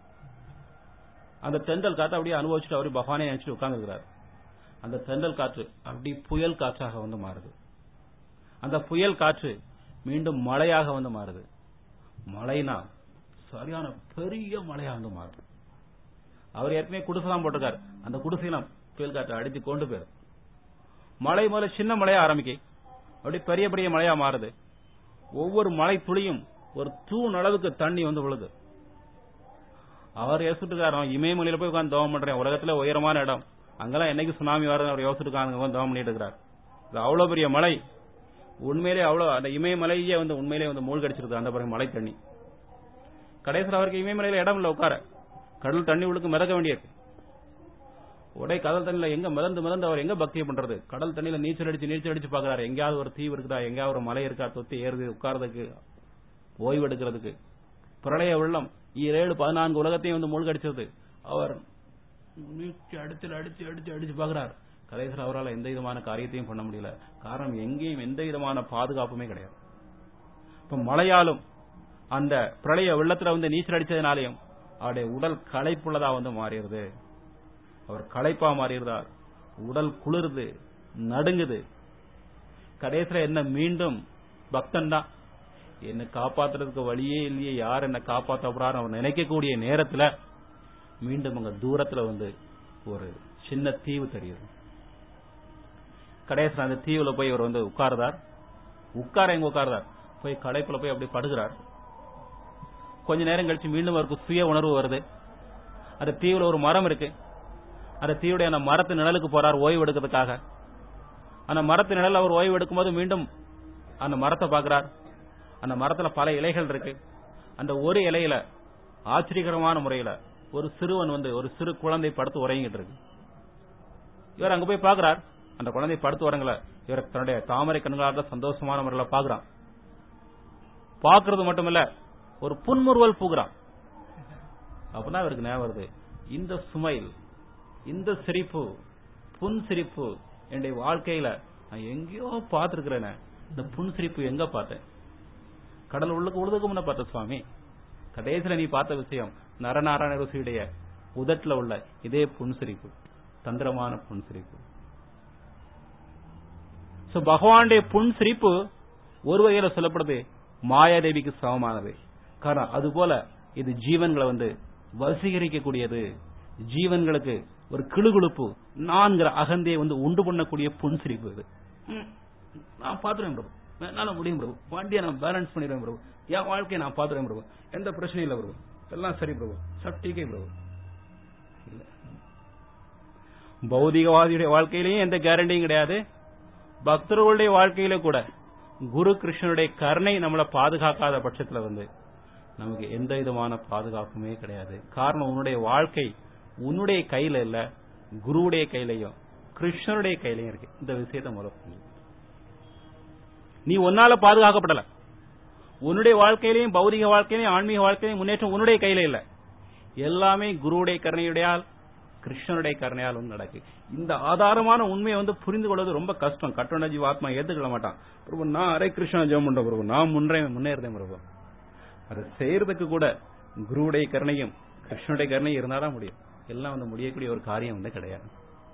அந்த தென்றல் காற்று அப்படியே அனுபவிச்சுட்டு அவரு பகவானே நினைச்சிட்டு உட்கார்ந்து இருக்கிறார். அந்த தென்றல் காற்று அப்படி புயல் காற்றாக வந்து மாறுது. அந்த புயல் காற்று மீண்டும் மழையாக வந்து மாறுது. மழைனா சரியான பெரிய மழையா வந்து மாறுது. அவர் ஏற்கனவே குடிசைலாம் போட்டிருக்காரு, அந்த குடிசைலாம் புயல் காற்று அடித்து கொண்டு போயிரு. மழை முதல்ல சின்ன மழையா ஆரம்பிக்க அப்படி பெரிய பெரிய மழையா மாறுது. ஒவ்வொரு மழை துளியும் ஒரு தூண் அளவுக்கு தண்ணி வந்து விழுது. அவர் யோசிச்சுட்டு இமயமலையில போய் உட்காந்து தவம் பண்றேன், உலகத்துல உயரமான இடம், அங்கெல்லாம் என்னைக்கு சுனாமி வருது அவர் யோசிச்சுட்டு தவம் பண்ணிட்டு இருக்கிறார். அவ்வளவு பெரிய மழை, உண்மையிலே அவ்வளவு அந்த இமயமலையே வந்து உண்மையிலே வந்து மூழ்கடிச்சிருக்கு அந்த பிறகு மழை தண்ணி. கடைசியில் அவருக்கு இமயமலையில இடம் இல்ல உட்கார, கடல் தண்ணி உள்ளுக்கு மிதக்க வேண்டியிருக்கு. உடனே கடல் தண்ணியில எங்க மிதந்து மிதந்து அவர் எங்க பக்தியை பண்றது? கடல் தண்ணியில நீச்சல் அடிச்சு நீச்சல் அடிச்சு பாக்குறாரு, எங்கேயாவது ஒரு தீவு இருக்குதா, எங்கேயாவது ஒரு மலை இருக்கா, தொத்தி ஏறுது உட்கார்றதுக்கு, ஓய்வு எடுக்கிறதுக்கு. பிரளய வெள்ளம் ஏழு பதினான்கு உலகத்தையும் வந்து மூழ்கடிச்சது. அவர் நீச்சு அடிச்சு அடிச்சு அடிச்சு அடிச்சு பாக்குறாரு. கடைசியில் அவரால் எந்த விதமான காரியத்தையும் பண்ண முடியல. காரணம், எங்கேயும் எந்த விதமான பாதுகாப்புமே கிடையாது. இப்ப மழையாலும் அந்த பிரளய வெள்ளத்துல வந்து நீச்சல் அடிச்சதுனாலையும் அவருடைய உடல் களைப்புள்ளதா வந்து மாறிடுது. அவர் களைப்பா மாறிடுறார், உடல் குளிர்து, நடுங்குது. கடைசியில என்ன மீண்டும் பக்தன் தான், என்ன காப்பாத்துறதுக்கு வழியே இல்லையே, யார் என்ன காப்பாற்ற போறாரு அவன் நினைக்கக்கூடிய நேரத்துல மீண்டும் அங்க தூரத்துல வந்து ஒரு சின்ன தீவு தெரியுது. கடைசியில் அந்த தீவுல போய் இவர் வந்து உட்கார்ந்தார். உட்கார எங்க உட்கார்ந்தார், போய் களைப்புல போய் அப்படி படுகிறார். கொஞ்ச நேரம் கழிச்சு மீண்டும் அவருக்கு சுய உணர்வு வருது. அந்த தீவுல ஒரு மரம் இருக்கு. அந்த தீவுடைய அந்த மரத்து நிழலுக்கு போறார் ஓய்வு எடுக்கிறதுக்காக. அந்த மரத்து நிழல் அவர் ஓய்வு எடுக்கும் போது மீண்டும் அந்த மரத்தை பார்க்கிறார். அந்த மரத்துல பல இலைகள் இருக்கு. அந்த ஒரு இலையில ஆச்சரியகரமான முறையில ஒரு சிறுவன் வந்து ஒரு சிறு குழந்தை படுத்து உறங்கிட்டு இருக்கு. இவர் அங்க போய் பார்க்கிறார். அந்த குழந்தை படுத்து உறங்கல. இவர் தன்னுடைய தாமரை கண்களாக சந்தோஷமான முறையில பார்க்கிறான். பார்க்கறது மட்டுமில்ல, ஒரு புன்முறுவல் பூகிறான். அப்பதான் அவருக்கு ஞாபகம் வருது, இந்த சுமைல், இந்த சிரிப்பு, புன் சிரிப்பு என்னுடைய வாழ்க்கையில நான் எங்கேயோ பார்த்திருக்கிறேன். இந்த புன் சிரிப்பு எங்க பார்த்தேன்? கடல் உள்ளுக்கு உழுதுக்கு முன்ன பார்த்த சுவாமி. கடைசியில நீ பார்த்த விஷயம் நரநாராயண ருசியுடைய உதட்டுல உள்ள இதே புன்சிரிப்பு, தந்திரமான புன்சிரிப்பு. பகவானுடைய புன்சிரிப்பு ஒரு வகையில சொல்லப்படுது மாயாதேவிக்கு சமமானது. காரணம் அதுபோல இது ஜீவன்களை வந்து வசீகரிக்கக்கூடியது. ஜீவன்களுக்கு ஒரு கிளுகுழுப்பு, நான்கிற அகந்தையை வந்து உண்டு பண்ணக்கூடிய புன்சிரிப்பு இது. நான் பாத்துறேன் பிரபு, என்னால முடியும் பிரபு, வண்டியை நான் பேலன்ஸ் பண்ணிடுவேன் பிரபு, என் வாழ்க்கையை நான் பாத்துறேன் பிரபு, எந்த பிரச்சனையும் இல்லை பிரபு, எல்லாம் சரி பிரபு, சப்டிக்கே பிரபு. பௌதிகவாதியுடைய வாழ்க்கையிலையும் எந்த கேரண்டியும் கிடையாது. பக்தர்களுடைய வாழ்க்கையில கூட குரு கிருஷ்ணனுடைய கருணை நம்மளை பாதுகாக்காத பட்சத்துல வந்து நமக்கு எந்த விதமான பாதுகாப்புமே கிடையாது. காரணம் உன்னுடைய வாழ்க்கை உன்னுடைய கையில இல்ல, குருவுடைய கையிலையும் கிருஷ்ணனுடைய கையிலையும் இருக்கு. இந்த விஷயத்தை முதல்ல நீ ஒன்னால பாதுகாக்கப்படல. உன்னுடைய வாழ்க்கையிலையும் பௌதிக வாழ்க்கையிலையும் ஆன்மீக வாழ்க்கையிலையும் முன்னேற்றம் உன்னுடைய கையில இல்ல. எல்லாமே குருவுடைய கருணையுடையால் கிருஷ்ணனுடைய கருணையால் வந்து நடக்கு. இந்த ஆதாரமான உண்மையை வந்து புரிந்து கொள்வது ரொம்ப கஷ்டம். கட்டண ஜீவாத்மா ஏத்துக்கொள்ள மாட்டான். பிரபு நான் அரே கிருஷ்ணா ஜெபம் பண்றேன் பிரபு, நான் முன்னே முன்னேறேன் பிரபு. அதை செய்யறதுக்கு கூட குருவுடைய கருணையும் கிருஷ்ணனுடைய கருணையும் இருந்தாதான் முடியும். எல்லாம் வந்து முடியக்கூடிய ஒரு காரியம் வந்து கிடையாது.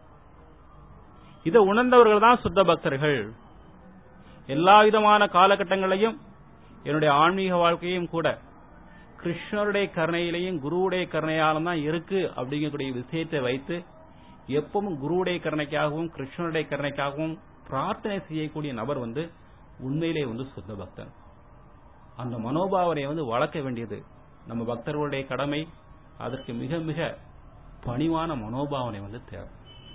இதை உணர்ந்தவர்கள் தான் சுத்த பக்தர்கள். எல்லா விதமான காலகட்டங்களையும் என்னுடைய ஆன்மீக வாழ்க்கையும் கூட கிருஷ்ணருடைய கருணையிலையும் குருவுடைய கருணையாலும் தான் இருக்கு அப்படிங்கக்கூடிய விஷயத்தை வைத்து எப்பவும் குருவுடைய கருணைக்காகவும் கிருஷ்ணருடைய கருணைக்காகவும் பிரார்த்தனை செய்யக்கூடிய நபர் வந்து உண்மையிலே வந்து சுத்த பக்தன். அந்த மனோபாவனை வந்து வளர்க்க வேண்டியது நம்ம பக்தர்களுடைய கடமை. அதற்கு மிக மிக பணிவான மனோபாவனை வந்து தேவை.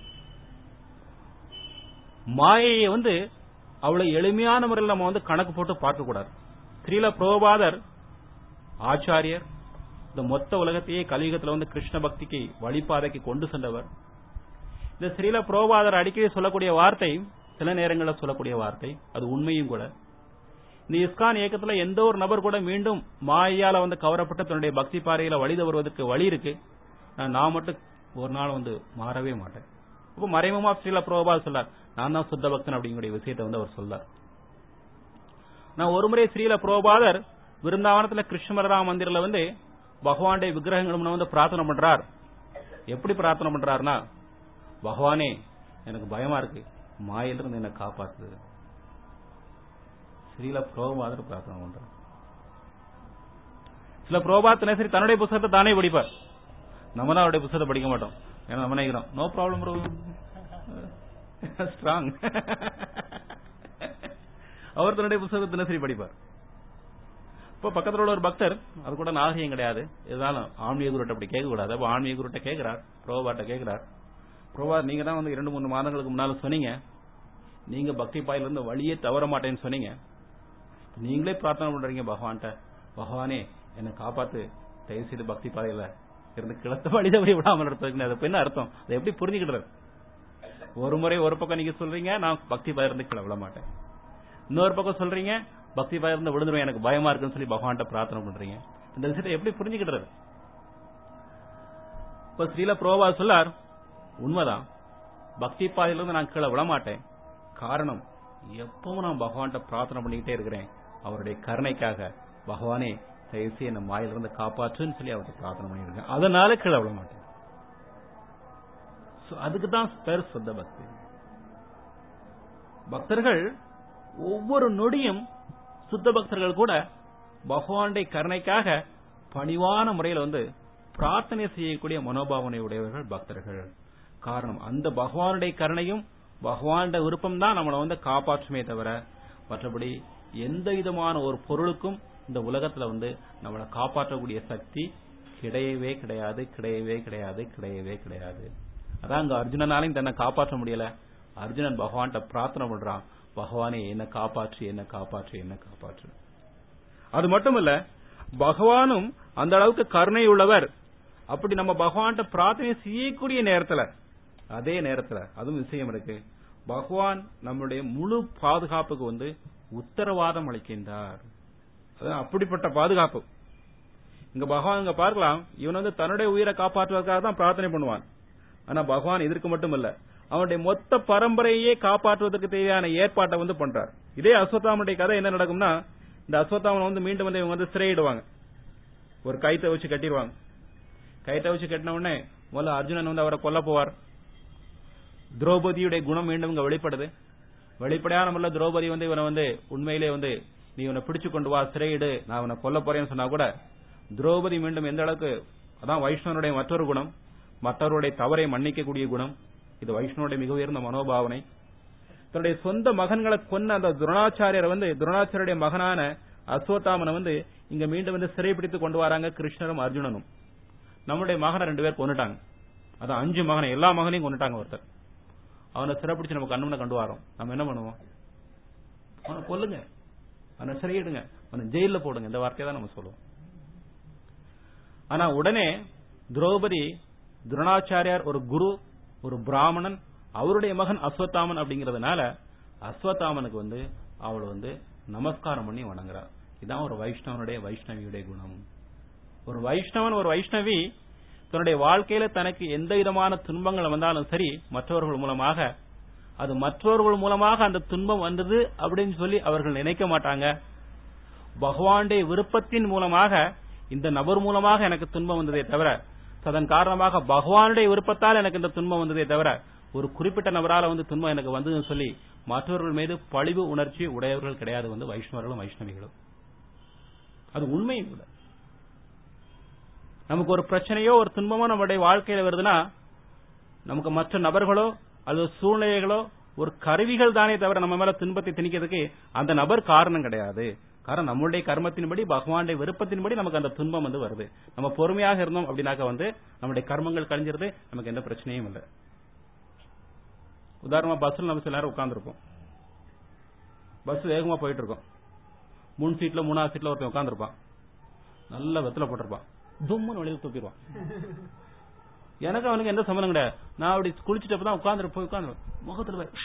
மாயையை வந்து அவ்வளவு எளிமையான முறையில் நம்ம வந்து கணக்கு போட்டு பார்க்க கூடாது. ஸ்ரீல பிரபுபாதர் ஆச்சாரியர், இந்த மொத்த உலகத்தையே கலியுகத்தில் வந்து கிருஷ்ண பக்திக்கு வழிபாதைக்கு கொண்டு சென்றவர். இந்த ஸ்ரீல பிரபுபாதர் அடிக்கடி சொல்லக்கூடிய வார்த்தை, சில நேரங்களில் சொல்லக்கூடிய வார்த்தை, அது உண்மையும் கூட. இந்த இஸ்கான் இயக்கத்தில் எந்த ஒரு நபர் கூட மீண்டும் மாயால வந்து கவரப்பட்டு தன்னுடைய பக்தி பாறையில வழி தவறுவதற்கு வழி இருக்கு. நான் மட்டும் ஒரு நாள் வந்து மாறவே மாட்டேன். இப்ப மறைமுகமா ஸ்ரீல பிரபுபாதர் சொல்லார், நான் தான் சுத்த பக்தன் அப்படிங்கிற விஷயத்தை வந்து அவர் சொல்லார். நான் ஒருமுறை ஸ்ரீல பிரபுபாதர் விருந்தாவனத்தில் கிருஷ்ணமரா மந்திரில வந்து பகவானுடைய விக்கிரகங்கள் வந்து பிரார்த்தனை பண்றார். எப்படி பிரார்த்தனை பண்றாருன்னா, பகவானே எனக்கு பயமா இருக்கு, மாயிலிருந்து என்ன காப்பாத்து. ஸ்ரீல பிரபுபாதர் பிரார்த்தனை பண்றார். சில பிரபுபாத் சரி தன்னுடைய புத்தகத்தை தானே படிப்பார். நம்ம தான் அவருடைய புத்தகத்தை படிக்க மாட்டோம். ஏன்னா நம்ம நினைக்கிறோம் நோ ப்ராப்ளம் பிரபு ஸ்ட்ராங். அவர் தன்னுடைய புத்தகத்தை தினசரி படிப்பார். இப்ப பக்கத்தில் உள்ள ஒரு பக்தர், அது கூட நாகரிகம் கிடையாது, இருந்தாலும் ஆன்மீக குருட்ட அப்படி கேட்க கூடாது. அப்ப ஆன்மீக குருட்ட கேட்கிறார், பிரபுபாட்ட கேட்கிறார், பிரபா நீங்க தான் வந்து இரண்டு மூணு மாதங்களுக்கு முன்னால சொன்னீங்க, நீங்க பக்தி பாயிலிருந்து வழியே தவற மாட்டேன்னு சொன்னீங்க. நீங்களே பிரார்த்தனை பண்றீங்க பகவான்கிட்ட, பகவானே என்னை காப்பாத்து, தயவு செய்து பக்தி பாதையில இருந்து கிளத்த வழி தவறி விடாமல் இருப்பதுன்னு. அது என்ன அர்த்தம்? அதை எப்படி புரிஞ்சுக்கிடுறது? ஒரு முறை ஒரு பக்கம் நீங்க சொல்றீங்க நான் பக்தி பாதை இருந்து கிள விட மாட்டேன், இன்னொரு பக்கம் சொல்றீங்க பக்தி பாதை இருந்து விழுந்துருவேன் எனக்கு பயமா இருக்குன்னு சொல்லி பகவான்கிட்ட பிரார்த்தனை பண்றீங்க. இந்த விஷயத்தை எப்படி புரிஞ்சுக்கிடுறது? இப்ப ஸ்ரீல பிரபுபாதர் சொல்லார், உண்மைதான் பக்தி பாதையிலிருந்து நான் கீழே விட மாட்டேன். காரணம் எப்பவும் நான் பகவான்கிட்ட பிரார்த்தனை பண்ணிக்கிட்டே இருக்கிறேன், அவருடைய கருணைக்காக. பகவானே தயவுசெய்து என்ன மாயிலிருந்து காப்பாற்றுன்னு சொல்லி அவர்கிட்ட பிரார்த்தனை பண்ணிருக்கேன், அதனால கீழே விட மாட்டேன். அதுக்கு தான் பேர் சுத்த பக்தி. பக்தர்கள் ஒவ்வொரு நொடியும் சுத்த பக்தர்கள் கூட பகவானுடைய கருணைக்காக பணிவான முறையில் வந்து பிரார்த்தனை செய்யக்கூடிய மனோபாவனை உடையவர்கள் பக்தர்கள். காரணம், அந்த பகவானுடைய கருணையும் பகவானுடைய விருப்பம் தான் நம்மளை வந்து காப்பாற்றுமே தவிர மற்றபடி எந்த விதமான ஒரு பொருளுக்கும் இந்த உலகத்துல வந்து நம்மளை காப்பாற்றக்கூடிய சக்தி கிடையவே கிடையாது கிடையவே கிடையாது கிடையவே கிடையாது. அதான் அங்க அர்ஜுனனாலையும் தன்னை காப்பாற்ற முடியல. அர்ஜுனன் பகவான்கிட்ட பிரார்த்தனை பண்றான், பகவானே என்ன காப்பாற்று என்ன காப்பாற்று என்ன காப்பாற்று. அது மட்டும் இல்ல, பகவானும் அந்த அளவுக்கு கருணை உள்ளவர். அப்படி நம்ம பகவான்கிட்ட பிரார்த்தனை செய்யக்கூடிய நேரத்துல அதே நேரத்துல அதுவும் விஷயம் இருக்கு, பகவான் நம்முடைய முழு பாதுகாப்புக்கு வந்து உத்தரவாதம் அளிக்கின்றார். அப்படிப்பட்ட பாதுகாப்பு இங்க பகவான் இங்க பார்க்கலாம். இவன் வந்து தன்னுடைய உயிரை காப்பாற்றுவதற்காக தான் பிரார்த்தனை பண்ணுவான். ஆனா பகவான் இதற்கு மட்டும் இல்ல, அவனுடைய மொத்த பரம்பரையே காப்பாற்றுவதற்கு தேவையான ஏற்பாட்டை வந்து பண்றார். இதே அஸ்வத்தாமனுடைய கதை என்ன நடக்கும்னா, இந்த அஸ்வத்தாமனை வந்து மீண்டும் வந்து இவங்க வந்து சிறையிடுவாங்க. ஒரு கயித்தை வச்சு கட்டிடுவாங்க. கயித்தை வச்சு கட்டின உடனே முதல்ல அர்ஜுனன் வந்து அவரை கொல்ல போவார். திரௌபதியுடைய குணம் மீண்டும் இங்க வெளிப்படுது. வெளிப்படையான முறையில் திரௌபதி வந்து இவனை வந்து உண்மையிலே வந்து நீ இவனை பிடிச்சு கொண்டு வா, சிறையிடு, நான் இவனை கொல்ல போறேன்னு சொன்னா கூட திரௌபதி மீண்டும் எந்த அளவுக்கு, அதான் வைஷ்ணவனுடைய மற்றொரு குணம், மற்றவருடைய தவறை மன்னிக்கக்கூடிய குணம். இது வைஷ்ணவனுடைய மிக உயர்ந்த மனோபாவனை. தன்னுடைய சொந்த மகன்களை கொன்ன அந்த துரோணாச்சாரியரை வந்து துரோணாச்சாரியருடைய மகனான அஸ்வத்தாமனை வந்து இங்க மீண்டும் வந்து சிறைப்பிடித்து கொண்டு வராங்க கிருஷ்ணரும் அர்ஜுனனும். நம்முடைய மகனை ரெண்டு பேர் கொண்டுட்டாங்க. அதான் அஞ்சு மகனை, எல்லா மகனையும் கொண்டுட்டாங்க ஒருத்தர். அவனை சிறைப்பிடிச்சு நம்ம கண்ணுமுன்ன கண்டு வரோம். நம்ம என்ன பண்ணுவோம்? அவனை கொல்லுங்க, அவனை சிறையிடுங்க, அவனை ஜெயில போடுங்க, இந்த வார்த்தையை தான் நம்ம சொல்லுவோம். ஆனா உடனே திரௌபதி, துரோணாச்சாரியார் ஒரு குரு, ஒரு பிராமணன், அவருடைய மகன் அஸ்வத்தாமன் அப்படிங்கறதுனால அஸ்வத்தாமனுக்கு வந்து அவள் வந்து நமஸ்காரம் பண்ணி வணங்குறார். இதான் ஒரு வைஷ்ணவனுடைய வைஷ்ணவியுடைய குணம். ஒரு வைஷ்ணவன் ஒரு வைஷ்ணவி தன்னுடைய வாழ்க்கையில தனக்கு எந்த விதமான துன்பங்கள் வந்தாலும் சரி, மற்றவர்கள் மூலமாக அது மற்றவர்கள் மூலமாக அந்த துன்பம் வந்தது அப்படின்னு சொல்லி அவர்கள் நினைக்க மாட்டாங்க. பகவானுடைய விருப்பத்தின் மூலமாக இந்த நபர் மூலமாக எனக்கு துன்பம் வந்ததே தவிர, அதன் காரணமாக பகவானுடைய விருப்பத்தால் எனக்கு இந்த துன்பம் வந்ததே தவிர, ஒரு குறிப்பிட்ட நபரால வந்து துன்பம் எனக்கு வந்ததுன்னு சொல்லி மற்றவர்கள் மீது பழிவு உணர்ச்சி உடையவர்கள் கிடையாது வந்து வைஷ்ணவர்களும் வைஷ்ணவிகளும். அது உண்மையும் கூட. நமக்கு ஒரு பிரச்சனையோ ஒரு துன்பமோ நம்முடைய வாழ்க்கையில வருதுன்னா, நமக்கு மற்ற நபர்களோ அல்லது சூழ்நிலைகளோ ஒரு கருவிகள் தானே தவிர நம்ம மேல துன்பத்தை திணிக்கிறதுக்கு அந்த நபர் காரணம் கிடையாது. காரணம் நம்மளுடைய கர்மத்தின்படி பகவானுடைய விருப்பத்தின்படி நமக்கு அந்த துன்பம் வந்து வருது. நம்ம பொறுமையாக இருந்தோம் அப்படின்னாக்க வந்து நம்முடைய கர்மங்கள் கழிஞ்சிருது, நமக்கு எந்த பிரச்சனையும் இல்லை. உதாரணமா பஸ்ல நம்ம சில நேரம் உட்கார்ந்துருப்போம். பஸ் வேகமா போயிட்டு இருக்கோம். மூணு சீட்ல மூணாவது சீட்ல ஒருத்தன் உட்கார்ந்துருப்பான். நல்ல வெத்தலை போட்டிருப்பான். தும்முன்னு வெளியில தூக்கிடுவான். எனக்கு அவனுக்கு எந்த சம்பந்தம் கிடையாது. நான் அப்படி குளிச்சுட்டு உட்கார்ந்து போய் உட்கார்ந்து முகத்துல போய்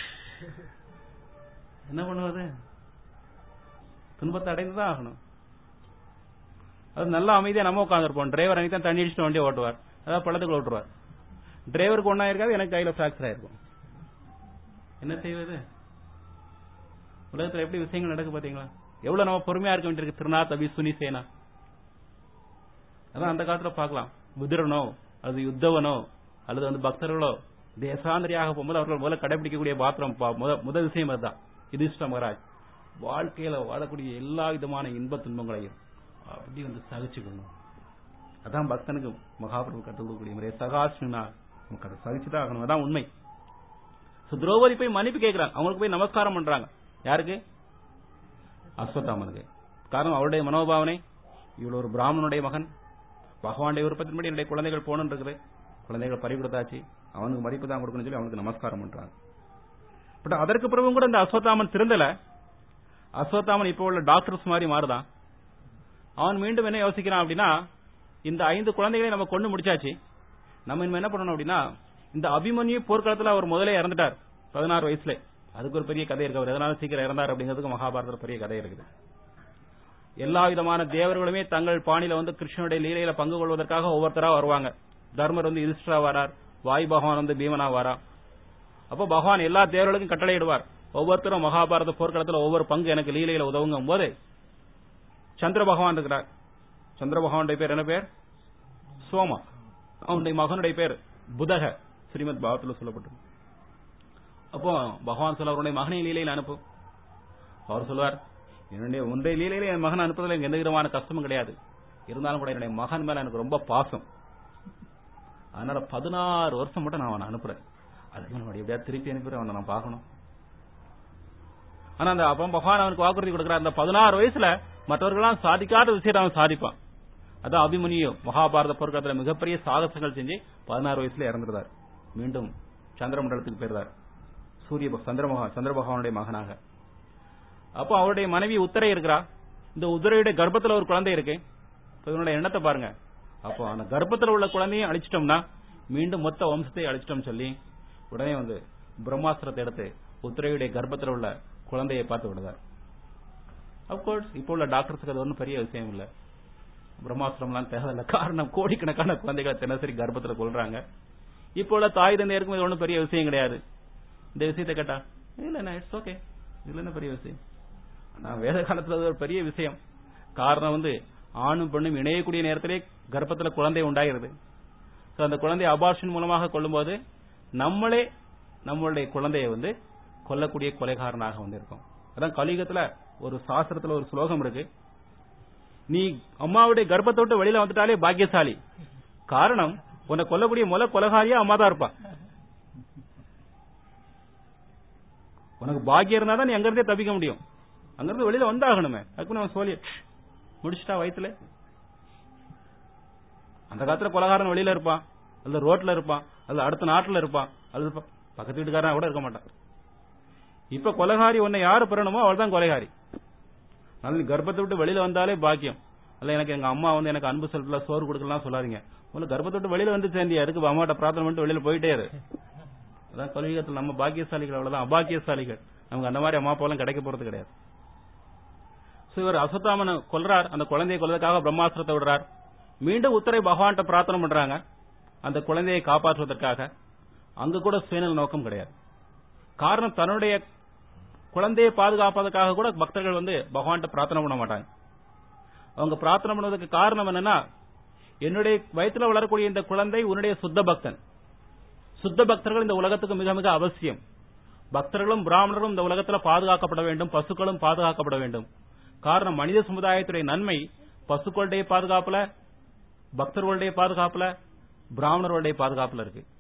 என்ன பண்ணுவது? துன்பத்தை அடைந்துதான் ஆகணும். அது நல்ல அமைதியா நம்ம உட்காந்துருப்போம். டிரைவர் அன்னைக்கு தான் தண்ணி அடிச்சுட்டு வண்டியை ஓட்டுவார், அதாவது பள்ளத்துக்குள்ள ஓட்டுவார். டிரைவருக்கு ஒன்னா இருக்காது, எனக்கு கையில பிராக்சர் ஆயிருக்கும். என்ன செய்வது? உலகத்துல எப்படி விஷயங்கள் நடக்கு பாத்தீங்களா? எவ்வளவு நம்ம பொறுமையா இருக்க வேண்டியிருக்கு. திருநாத் அபி சுனி சேனா, அதான் அந்த காலத்துல பாக்கலாம். முதிரனோ அல்லது யுத்தவனோ அல்லது வந்து பக்தர்களோ தேசாந்திரியாக போகும்போது அவர்கள் முதல்ல கடைபிடிக்கக்கூடிய பாத்திரம் முதல் விஷயம் அதுதான். யுதிஷ்ட மகாராஜ் வாழ்க்கையில வாழக்கூடிய எல்லா விதமான இன்ப துன்பங்களையும் அப்படி வந்து சகிச்சுக்கணும். அதான் பக்தனுக்கு மகாபிரபு கற்றுக் கொடுக்கக்கூடிய முறை. சகாசுனா நமக்கு அதை சகிச்சுதான் ஆகணும். அதான் உண்மை. திரௌபதி போய் மன்னிப்பு கேட்கிறாங்க. அவங்களுக்கு போய் நமஸ்காரம் பண்றாங்க. யாருக்கு? அஸ்வத்தாமனுக்கு. காரணம் அவருடைய மனோபாவனை, இவ்வளவு ஒரு பிராமணனுடைய மகன், பகவானுடைய விருப்பத்தின்படி என்னுடைய குழந்தைகள் போகணும் இருக்குது, குழந்தைகள் பறி கொடுத்தாச்சு, அவனுக்கு மதிப்பு தான் கொடுக்கணும்னு சொல்லி அவனுக்கு நமஸ்காரம் பண்றாங்க. பட் அதற்கு பிறகும் கூட இந்த அஸ்வத்தாமன் திருந்தல. அஸ்வத்தாமன் இப்போ உள்ள டாக்டர்ஸ் மாதிரி மாறுதான். அவன் மீண்டும் என்ன யோசிக்கிறான் அப்படின்னா, இந்த ஐந்து குழந்தைகளை நம்ம கொண்டு முடிச்சாச்சு, நம்ம இனிமே என்ன பண்ணணும் அப்படின்னா, இந்த அபிமன்யு போர்க்களத்தில் அவர் முதலே இறந்துட்டார் பதினாறு வயசுல. அதுக்கு ஒரு பெரிய கதை இருக்கு. அவர் எதனால சீக்கிரம் இறந்தார் அப்படிங்கிறதுக்கு மகாபாரதத்தில் பெரிய கதை இருக்குது. எல்லா விதமான தேவர்களுமே தங்கள் பாணியில வந்து கிருஷ்ணனுடைய லீலையில பங்கு கொள்வதற்காக ஒவ்வொருத்தரா வருவாங்க. தர்மர் வந்து யுதிஷ்டரா வரார், வாயு பகவான் வந்து பீமனா வரா. அப்போ பகவான் எல்லா தேவர்களுக்கும் கட்டளையிடுவார், ஒவ்வொருத்தரும் மகாபாரத போர்க்களத்தில் ஒவ்வொரு பங்கு எனக்கு லீலையில உதவுங்கும் போது சந்திர பகவான் இருக்கிறார். சந்திர பகவானுடைய பேர் என்ன பேர்? சோமா. அவனுடைய மகனுடைய பேர் புதக. ஸ்ரீமத் பாகவத்தில் சொல்லப்பட்டது. அப்போ பகவான் சொல்ல அவருடைய மகனை லீலையில் அனுப்பு. அவர் சொல்லுவார், என்னுடைய ஒன்றை லீலையில என் மகன் அனுப்புறதுல எனக்கு எந்த விதமான கஷ்டமும் கிடையாது. இருந்தாலும் கூட என்னுடைய மகன் மேல எனக்கு ரொம்ப பாசம். அதனால பதினாறு வருஷம் மட்டும் நான் அவனை அனுப்புறேன். அதுக்கு மேல எப்படியா திருப்பி அனுப்புறேன், அவனை நான் பார்க்கணும். ஆனா அந்த அப்ப பகவான் அவனுக்கு வாக்குறுதி கொடுக்கிறார், அந்த பதினாறு வயசுல மற்றவர்களாம் சாதிக்காத விஷயத்தை அவன் சாதிப்பான். அதான் அபிமன்யு மகாபாரத போர்க்களத்துல மிகப்பெரிய சாகசங்கள் செஞ்சு பதினாறு வயசுல இறந்துருந்தார். மீண்டும் சந்திரமண்டலத்துக்கு போயிருந்தார், சூரிய சந்திரமகா சந்திர பகவானுடைய மகனாக. அப்போ அவருடைய மனைவி உத்தரை இருக்கிறா. இந்த உத்தரையுடைய கர்ப்பத்துல ஒரு குழந்தை இருக்கு. இதனுடைய எண்ணத்தை பாருங்க. அப்போ அந்த கர்ப்பத்தில் உள்ள குழந்தையும் அழிச்சிட்டோம்னா மீண்டும் மொத்த வம்சத்தை அழிச்சிட்டோம் சொல்லி உடனே வந்து பிரம்மாஸ்திரத்தை எடுத்து உத்தரையுடைய கர்ப்பத்தில் உள்ள குழந்தையை பார்த்து விடுதார். அப்கோர்ஸ் இப்போ உள்ள டாக்டர்ஸுக்கு அது ஒன்றும் பெரிய விஷயம் இல்ல, பிரம்மாஸ்திரம்லாம் தேவையில்லை. காரணம் கோடிக்கணக்கான குழந்தைகளை தினசரி கர்ப்பத்தில் கொள்றாங்க. இப்போ உள்ள தாய் தந்தையருக்கும் இது ஒன்றும் பெரிய விஷயம் கிடையாது. இந்த விஷயத்தை கேட்டா இல்ல இட்ஸ் ஓகே, இதுல என்ன பெரிய விஷயம். நான் வேத காலத்துல ஒரு பெரிய விஷயம். காரணம் வந்து ஆணும் பெண்ணும் இணையக்கூடிய நேரத்திலே கர்ப்பத்தில் குழந்தை உண்டாகிறது. அந்த குழந்தையை அபார்ஷன் மூலமாக கொள்ளும்போது நம்மளே நம்மளுடைய குழந்தையை வந்து கொல்லக்கூடிய கொலைகாரனாக வந்து இருக்கும். அதான் கலியுகத்துல ஒரு சாஸ்திரத்துல ஒரு ஸ்லோகம் இருக்கு, நீ அம்மாவுடைய கர்ப்பத்தை விட்டு வெளியில வந்துட்டாலே பாக்கியசாலி. காரணம் உன்னை கொல்லக்கூடிய முல கொலகாரியா அம்மா தான் இருப்பா. உனக்கு பாக்கியம் இருந்தா தான் நீ அங்கிருந்தே தப்பிக்க முடியும். அங்கிருந்து வெளியில வந்தாகணுமே. அதுக்கு நம்ம சொல்லி முடிச்சுட்டா வயிற்றுல. அந்த காலத்துல கொலகாரன் வெளியில இருப்பான், அல்லது ரோட்ல இருப்பான், அல்லது அடுத்த நாட்டுல இருப்பான், அல்லது பக்கத்து வீட்டுக்காரன் கூட இருக்க மாட்டான். இப்ப கொலகாரி உன்னை யாரு பெறணுமோ அவள் தான் கொலைகாரி. அதனால கர்ப்பத்தை விட்டு வெளியில வந்தாலே பாக்கியம். அல்ல எனக்கு எங்க அம்மா வந்து எனக்கு அன்பு செலுத்தல சோறு கொடுக்கலாம் சொல்லாதீங்க. உங்களுக்கு கர்ப்பத்தை விட்டு வெளியில வந்து சேர்ந்தியா இருக்கு, அம்மாட்ட பிரார்த்தனை பண்ணிட்டு வெளியில போயிட்டே இரு. அதான் கலியுகத்தில் நம்ம பாக்கியசாலிகள், அவ்வளவுதான் அபாக்கியசாலிகள். நமக்கு அந்த மாதிரி அம்மா அப்பாவும் கிடைக்க போறது கிடையாது. இவர் அஸ்வத்தாமனை கொல்றார், அந்த குழந்தையை கொல்றதுக்காக பிரம்மாஸ்திரத்தை விடுறார். மீண்டும் உத்தரை பகவான்கிட்ட பிரார்த்தனை பண்றாங்க அந்த குழந்தையை காப்பாற்றுவதற்காக. அங்க கூட சுயநல நோக்கம் கிடையாது. காரணம் தன்னுடைய குழந்தையை பாதுகாப்பதற்காக கூட பக்தர்கள் வந்து பகவான்கிட்ட பிரார்த்தனை பண்ண மாட்டாங்க. அவங்க பிரார்த்தனை பண்ணுவதற்கு காரணம் என்னன்னா, என்னுடைய வயிற்றுல வளரக்கூடிய இந்த குழந்தை உன்னுடைய சுத்த பக்தன். சுத்த பக்தர்கள் இந்த உலகத்துக்கு மிக மிக அவசியம். பக்தர்களும் பிராமணர்களும் இந்த உலகத்தில் பாதுகாக்கப்பட வேண்டும், பசுக்களும் பாதுகாக்கப்பட வேண்டும். காரணம் மனித சமுதாயத்துடைய நன்மை பசுக்களுடைய பாதுகாப்புல, பக்தர்களுடைய பாதுகாப்புல, பிராமணர்களுடைய பாதுகாப்புல இருக்கு.